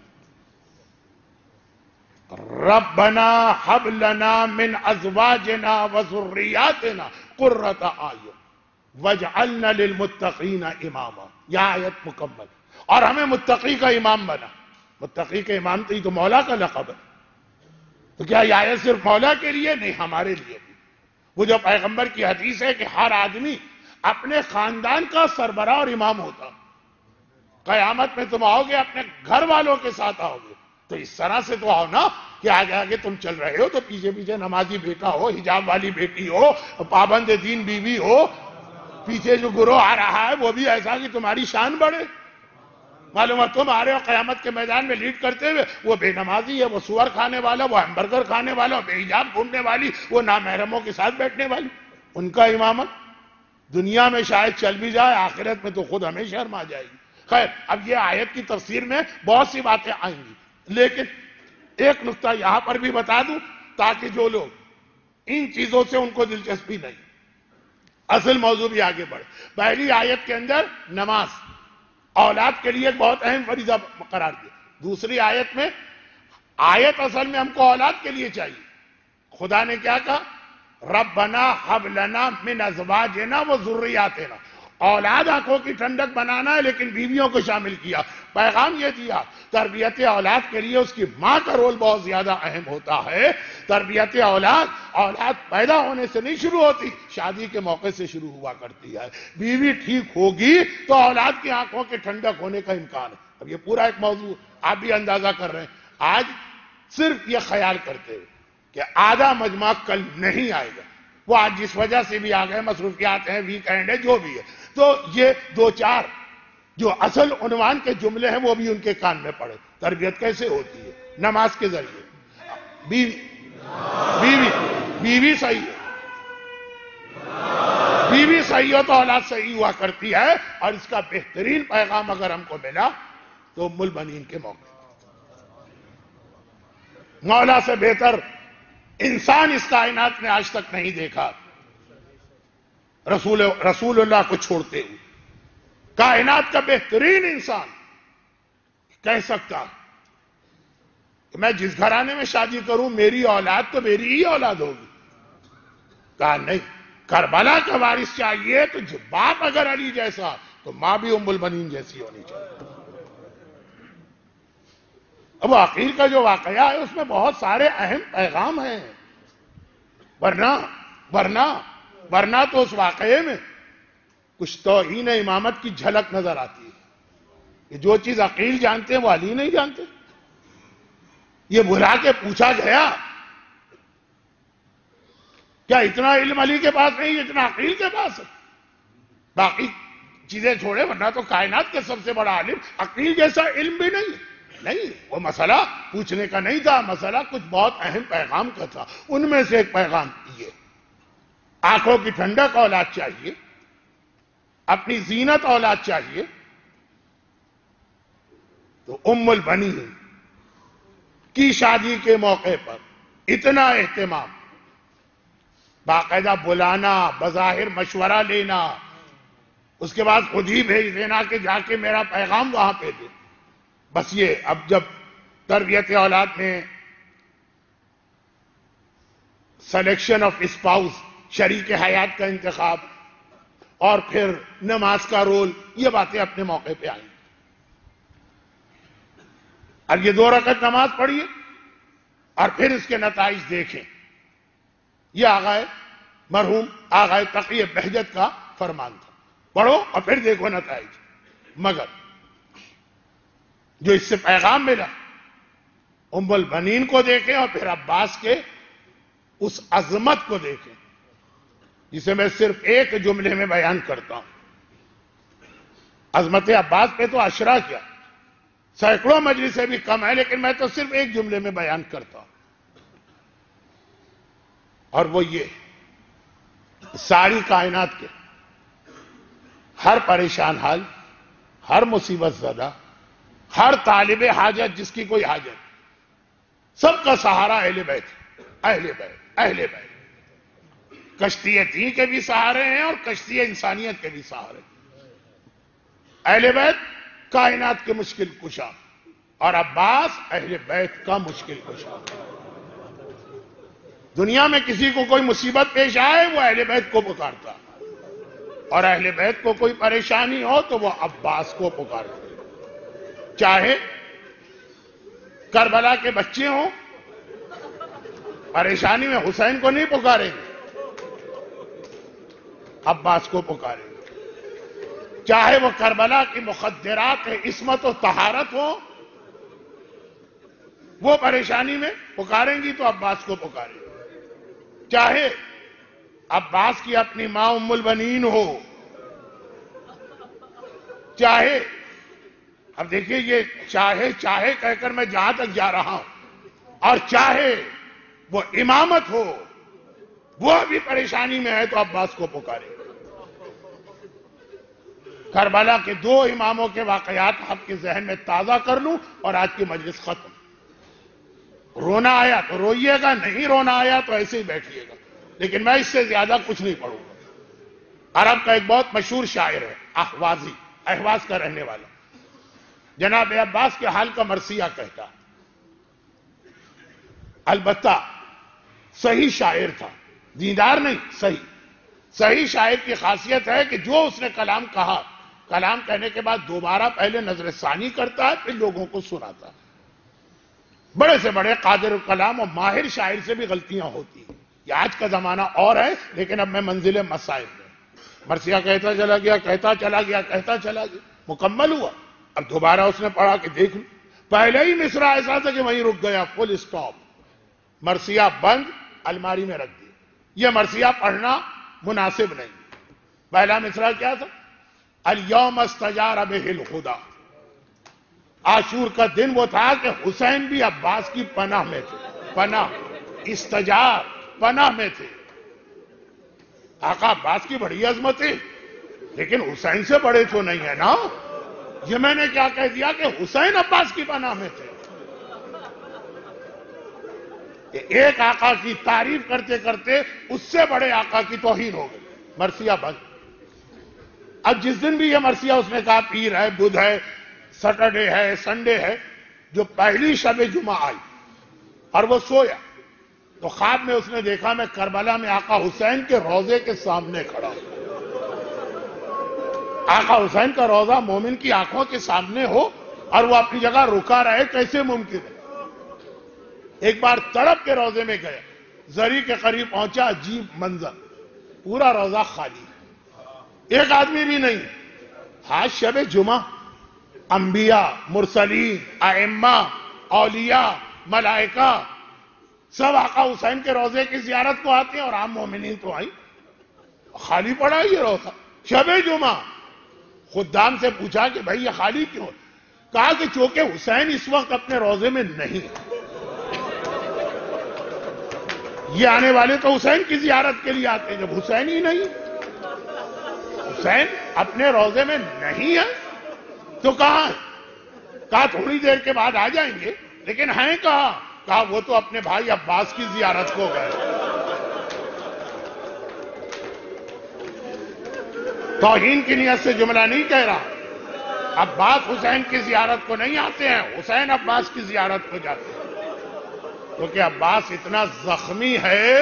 ربنا ہب لنا من ازواجنا وذریاتنا قرۃ اعین واجعلنا للمتقین اماما. یہ آیت مکمل. اور ہمیں متقی کا امام بنا. متقی کا امام تو یہ تو مولا کا لقب ہے. تو کیا یہ آیت صرف مولا کے لیے؟ نہیں، ہمارے لیے بھی. وہ جو پیغمبر کی حدیث ہے کہ ہر آدمی اپنے خاندان کا سربراہ اور امام ہوتا. قیامت میں تم آؤ گے اپنے گھر والوں کے ساتھ آؤ گے، تو اس طرح سے تو آؤ نا کہ آگے آگے تم چل رہے ہو تو پیچھے پیچھے نمازی بیٹا ہو، حجاب والی بیٹی ہو، پابند دین بیوی ہو. پیچھے جو گروہ آ رہا ہے وہ بھی ایسا کہ تمہاری شان بڑھے. معلوم ہے تم آ رہے ہو قیامت کے میدان میں لیڈ کرتے ہوئے، وہ بے نمازی ہے، وہ سور کھانے والا، وہ ہمبرگر کھانے والا، بے حجاب گھومنے والی، وہ نامحرموں کے ساتھ بیٹھنے والی. ان کا امامت دنیا میں شاید چل بھی جائے، آخرت میں تو خود ہمیں شرم آ جائے گی. خیر، اب یہ آیت کی تفسیر میں بہت سی باتیں آئیں گی، لیکن ایک نقطہ یہاں پر بھی بتا دوں تاکہ جو لوگ ان چیزوں سے ان کو دلچسپی نہیں، اصل موضوع بھی آگے بڑھے. پہلی آیت کے اندر نماز اولاد کے لیے ایک بہت اہم فریضہ قرار دیا. دوسری آیت میں، آیت اصل میں ہم کو اولاد کے لیے چاہیے. خدا نے کیا کہا؟ ربنا حب لنا من ازواجنا و ذریاتنا، اولاد آنکھوں کی ٹھنڈک بنانا ہے لیکن بیویوں کو شامل کیا، پیغام یہ دیا تربیت اولاد کے لیے اس کی ماں کا رول بہت زیادہ اہم ہوتا ہے۔ تربیت اولاد اولاد پیدا ہونے سے نہیں شروع ہوتی، شادی کے موقع سے شروع ہوا کرتی ہے۔ بیوی ٹھیک ہوگی تو اولاد کی آنکھوں کے ٹھنڈک ہونے کا امکان ہے۔ اب یہ پورا ایک موضوع آپ بھی اندازہ کر رہے ہیں۔ آج صرف یہ خیال کرتے ہوئے کہ آدھا مجمع کل نہیں آئے گا، وہ آج جس وجہ سے بھی آ گئے، مصروفیات ہیں، ویکینڈ ہے، جو بھی ہے، تو یہ دو چار جو اصل عنوان کے جملے ہیں وہ بھی ان کے کان میں پڑے۔ تربیت کیسے ہوتی ہے؟ نماز کے ذریعے۔ بیوی بیوی بیوی صحیح ہے، بیوی صحیح ہو تو اولاد صحیح ہوا کرتی ہے، اور اس کا بہترین پیغام اگر ہم کو ملا تو ام البنین کے موقع مولا سے بہتر انسان اس کائنات میں آج تک نہیں دیکھا، رسول رسول اللہ کو چھوڑتے ہوئے۔ کائنات کا بہترین انسان کہہ سکتا کہ میں جس گھرانے میں شادی کروں میری اولاد تو میری ہی اولاد ہوگی، کہا نہیں، کربلا کا وارث چاہیے تو باپ اگر علی جیسا تو ماں بھی ام البنین جیسی ہونی چاہیے۔ اب عقیل کا جو واقعہ ہے اس میں بہت سارے اہم پیغام ہیں، ورنہ ورنہ ورنہ تو اس واقعے میں کچھ توہین امامت کی جھلک نظر آتی ہے کہ جو چیز عقیل جانتے ہیں وہ علی نہیں جانتے۔ یہ بلا کے پوچھا گیا کیا اتنا علم علی کے پاس نہیں اتنا عقیل کے پاس ہے؟ باقی چیزیں چھوڑے، ورنہ تو کائنات کے سب سے بڑا عالم عقیل جیسا علم بھی نہیں ہے۔ نہیں، وہ مسئلہ پوچھنے کا نہیں تھا، مسئلہ کچھ بہت اہم پیغام کا تھا۔ ان میں سے ایک پیغام یہ، آنکھوں کی ٹھنڈک اولاد چاہیے، اپنی زینت اولاد چاہیے، تو ام البنین کی شادی کے موقع پر اتنا اہتمام، باقاعدہ بلانا، بظاہر مشورہ لینا، اس کے بعد خود ہی بھیج دینا کہ جا کے میرا پیغام وہاں پہ دے۔ بس یہ اب جب تربیت اولاد میں سلیکشن آف اسپاؤس، شریک حیات کا انتخاب، اور پھر نماز کا رول، یہ باتیں اپنے موقع پہ آئیں۔ اب یہ دو رکعت نماز پڑھیے اور پھر اس کے نتائج دیکھیں۔ یہ آغائے مرحوم آغائے تقی بہجت کا فرمان تھا، پڑھو اور پھر دیکھو نتائج۔ مگر جو اس سے پیغام ملا، ام البنین کو دیکھیں اور پھر عباس کے اس عظمت کو دیکھیں، جسے میں صرف ایک جملے میں بیان کرتا ہوں۔ عظمت عباس پہ تو اشرا کیا، سینکڑوں مجلسیں بھی کم ہے، لیکن میں تو صرف ایک جملے میں بیان کرتا ہوں، اور وہ یہ، ساری کائنات کے ہر پریشان حال، ہر مصیبت زدہ، ہر طالب حاجت جس کی کوئی حاجت، سب کا سہارا اہل بیت، اہل بیت اہل بیت کشتی دین کے بھی سہارے ہیں اور کشتی انسانیت کے بھی سہارے۔ اہل بیت کائنات کے مشکل کشا، اور عباس اہل بیت کا مشکل کشا۔ دنیا میں کسی کو کوئی مصیبت پیش آئے وہ اہل بیت کو پکارتا، اور اہل بیت کو کوئی پریشانی ہو تو وہ عباس کو پکارتا۔ چاہے کربلا کے بچے ہوں، پریشانی میں حسین کو نہیں پکاریں گے، عباس کو پکاریں گے۔ چاہے وہ کربلا کی مخدرات عصمت و طہارت ہو، وہ پریشانی میں پکاریں گی تو عباس کو پکاریں گے۔ چاہے عباس کی اپنی ماں ام البنین ہو، چاہے، اب دیکھیے یہ چاہے چاہے کہہ کر میں جہاں تک جا رہا ہوں، اور چاہے وہ امامت ہو، وہ بھی پریشانی میں ہے تو عباس کو پکارے۔ کربلا کے دو اماموں کے واقعات آپ کے ذہن میں تازہ کر لوں اور آج کی مجلس ختم۔ رونا آیا تو روئیے گا، نہیں رونا آیا تو ایسے ہی بیٹھیے گا، لیکن میں اس سے زیادہ کچھ نہیں پڑھوں گا۔ عرب کا ایک بہت مشہور شاعر ہے، احوازی، احواز کا رہنے والا، جناب عباس کے حال کا مرثیہ کہتا، البتہ صحیح شاعر تھا، دیندار نہیں، صحیح صحیح شاعر کی خاصیت ہے کہ جو اس نے کلام کہا، کلام کہنے کے بعد دوبارہ پہلے نظر ثانی کرتا ہے، پھر لوگوں کو سناتا ہے۔ بڑے سے بڑے قادر الکلام اور ماہر شاعر سے بھی غلطیاں ہوتی ہیں۔ یہ آج کا زمانہ اور ہے، لیکن اب میں منزل مسائل میں، مرثیہ کہتا چلا گیا کہتا چلا گیا کہتا چلا گیا، مکمل ہوا، اب دوبارہ اس نے پڑھا کہ دیکھ لو، پہلے ہی مصرع ایسا تھا کہ وہیں رک گیا، فل اسٹاپ، مرثیہ بند، الماری میں رکھ دیا۔ یہ مرثیہ پڑھنا مناسب نہیں۔ پہلا مصرع کیا تھا؟ الیوم استجار بہ الخدا، عاشور کا دن وہ تھا کہ حسین بھی عباس کی پناہ میں تھے، پناہ، استجار، پناہ میں تھے۔ آقا عباس کی بڑی عظمت ہے، لیکن حسین سے بڑے تو نہیں ہے نا۔ یہ میں نے کیا کہہ دیا کہ حسین عباس کی پناہ میں تھے؟ ایک آقا کی تعریف کرتے کرتے اس سے بڑے آقا کی توہین ہو گئی، مرثیہ بند۔ اب جس دن بھی یہ مرثیہ اس نے کہا، پیر ہے، بدھ ہے، سیٹرڈے ہے، سنڈے ہے، جو پہلی شب جمعہ آئی اور وہ سویا تو خواب میں اس نے دیکھا میں کربلا میں آقا حسین کے روضے کے سامنے کھڑا ہوں۔ آقا حسین کا روضہ مومن کی آنکھوں کے سامنے ہو اور وہ اپنی جگہ رکا رہے، کیسے ممکن ہے؟ ایک بار تڑپ کے روضے میں گیا، زری کے قریب پہنچا، عجیب منظر، پورا روضہ خالی، ایک آدمی بھی نہیں۔ آج شب جمعہ، انبیاء، مرسلین، ائمہ، اولیاء، ملائکہ سب آقا حسین کے روضے کی زیارت کو آتے ہیں، اور عام مومنین تو آئی، خالی پڑا یہ روضہ شب جمعہ۔ خدام سے پوچھا کہ بھائی یہ خالی کیوں؟ کہا کہ چونکہ حسین اس وقت اپنے روضے میں نہیں، یہ آنے والے تو حسین کی زیارت کے لیے آتے ہیں، جب حسین ہی نہیں، حسین اپنے روضے میں نہیں ہے تو کہاں ہے؟ کہا تھوڑی دیر کے بعد آ جائیں گے، لیکن ہیں کہاں؟ کہا وہ تو اپنے بھائی عباس کی زیارت کو گئے۔ توہین کی نیت سے جملہ نہیں کہہ رہا، عباس حسین کی زیارت کو نہیں آتے ہیں، حسین عباس کی زیارت کو جاتے ہیں، کیونکہ عباس اتنا زخمی ہے،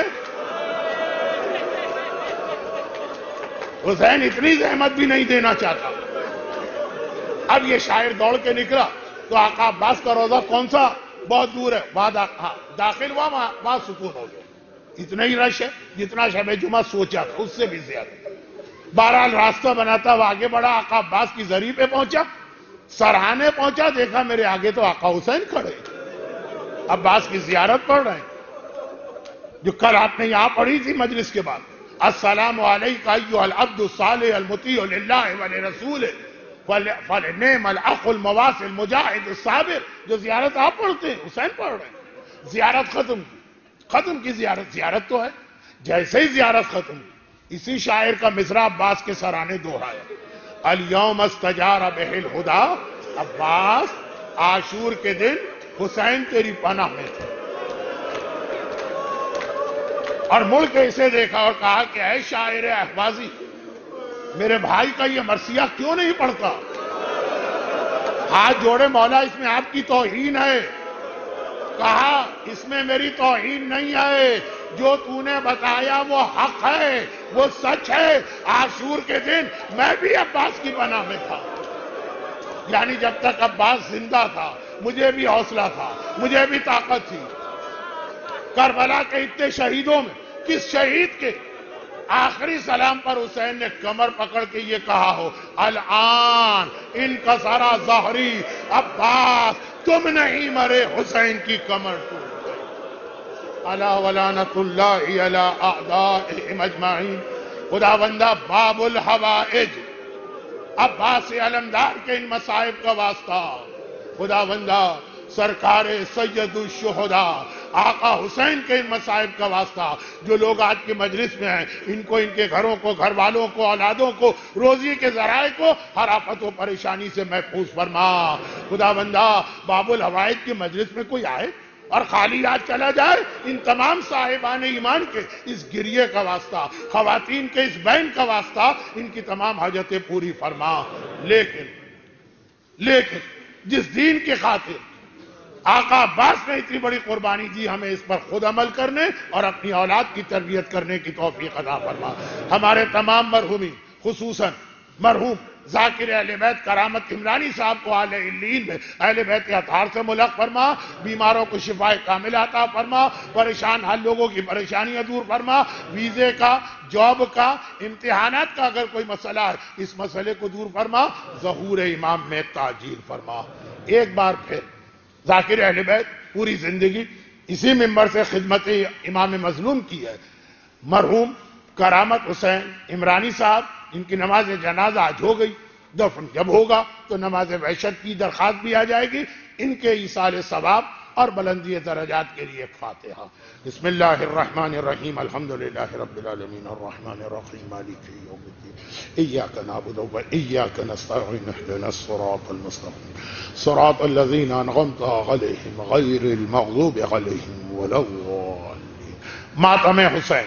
حسین اتنی زحمت بھی نہیں دینا چاہتا۔ اب یہ شاعر دوڑ کے نکلا تو آقا عباس کا روضہ کون سا؟ بہت دور ہے، وہاں داخل ہوا، وہاں سکون ہو گیا۔ اتنا ہی رش ہے جتنا شب جمعہ سوچا تھا، اس سے بھی زیادہ۔ بہرحال راستہ بناتا وہ آگے بڑھا، آقا عباس کی زری پہ پہنچا، سرہانے پہنچا، دیکھا میرے آگے تو آقا حسین کھڑے، عباس کی زیارت پڑھ رہے ہیں، جو کل آپ نے یہاں پڑھی تھی مجلس کے بعد، السلام علیکہ ایھا العبد الصالح المطیع للہ ولرسولہ فلنعم الاخ المواصل المجاہد الصابر، جو زیارت آپ پڑھتے ہیں حسین پڑھ رہے ہیں۔ زیارت ختم کی، ختم کی زیارت، زیارت تو ہے، جیسے ہی زیارت ختم کی، اسی شاعر کا مصرع عباس کے سرانے دوہرایا، الیوم استجار بہ الہدا، عباس عاشور کے دن حسین تیری پناہ میں تھے۔ اور مڑ کے اسے دیکھا اور کہا کہ اے شاعر اہوازی، میرے بھائی کا یہ مرثیہ کیوں نہیں پڑھتا؟ ہاتھ جوڑے، مولا اس میں آپ کی توہین ہے۔ کہا اس میں میری توہین نہیں ہے، جو تو نے بتایا وہ حق ہے، وہ سچ ہے۔ عاشور کے دن میں بھی عباس کی پناہ میں تھا، یعنی جب تک عباس زندہ تھا مجھے بھی حوصلہ تھا، مجھے بھی طاقت تھی۔ کربلا کے اتنے شہیدوں میں کس شہید کے آخری سلام پر حسین نے کمر پکڑ کے یہ کہا ہو، الآن ان کا سارا ظہری، عباس تم نہیں مرے، حسین کی کمر ٹوٹ گئی۔ الا ولعنۃ اللہ علی اعدائہم اجمعین۔ خدا بندہ باب الحوائج، عباس علمدار کے ان مصائب کا واسطہ، خدا بندہ سرکار سید الشہداء آقا حسین کے ان مصائب کا واسطہ، جو لوگ آج کی مجلس میں ہیں، ان کو، ان کے گھروں کو، گھر والوں کو، اولادوں کو، روزی کے ذرائع کو ہر آفت و پریشانی سے محفوظ فرما۔ خدا بندہ باب الحوائج کی مجلس میں کوئی آئے اور خالی ہاتھ چلا جائے، ان تمام صاحبان ایمان کے اس گریے کا واسطہ، خواتین کے اس بین کا واسطہ، ان کی تمام حاجتیں پوری فرما۔ لیکن لیکن جس دین کی خاطر آقا عباس نے اتنی بڑی قربانی دی، ہمیں اس پر خود عمل کرنے اور اپنی اولاد کی تربیت کرنے کی توفیق عطا فرما۔ ہمارے تمام مرحومین، خصوصاً مرحوم ذاکر اہل بیت کرامت عمرانی صاحب کو اعلی علیین میں اہل بیت اطہار سے ملحق فرما، بیماروں کو شفاء کاملہ عطا فرما، پریشان حال لوگوں کی پریشانیاں دور فرما، ویزے کا، جاب کا، امتحانات کا اگر کوئی مسئلہ ہے اس مسئلے کو دور فرما، ظہور امام میں تعجیل فرما۔ ایک بار پھر ذاکر اہل بیت پوری زندگی اسی منبر سے خدمت امام مظلوم کی ہے۔ مرحوم کرامت حسین عمرانی صاحب، ان کی نماز جنازہ آج ہو گئی، دفن جب ہوگا تو نماز وحشت کی درخواست بھی آ جائے گی، ان کے ایصال ثواب اور بلندی درجات کے لیے ایک فاتحہ۔ بسم اللہ الرحمن الرحیم، الحمدللہ رب العالمین الرحمن الرحیم مالک یوم الدین، ایاک نعبد و ایاک نستعین، اهدنا الصراط المستقیم صراط الذین انعمت علیہم غیر المغضوب علیہم ولا الضالین۔ ماتم حسین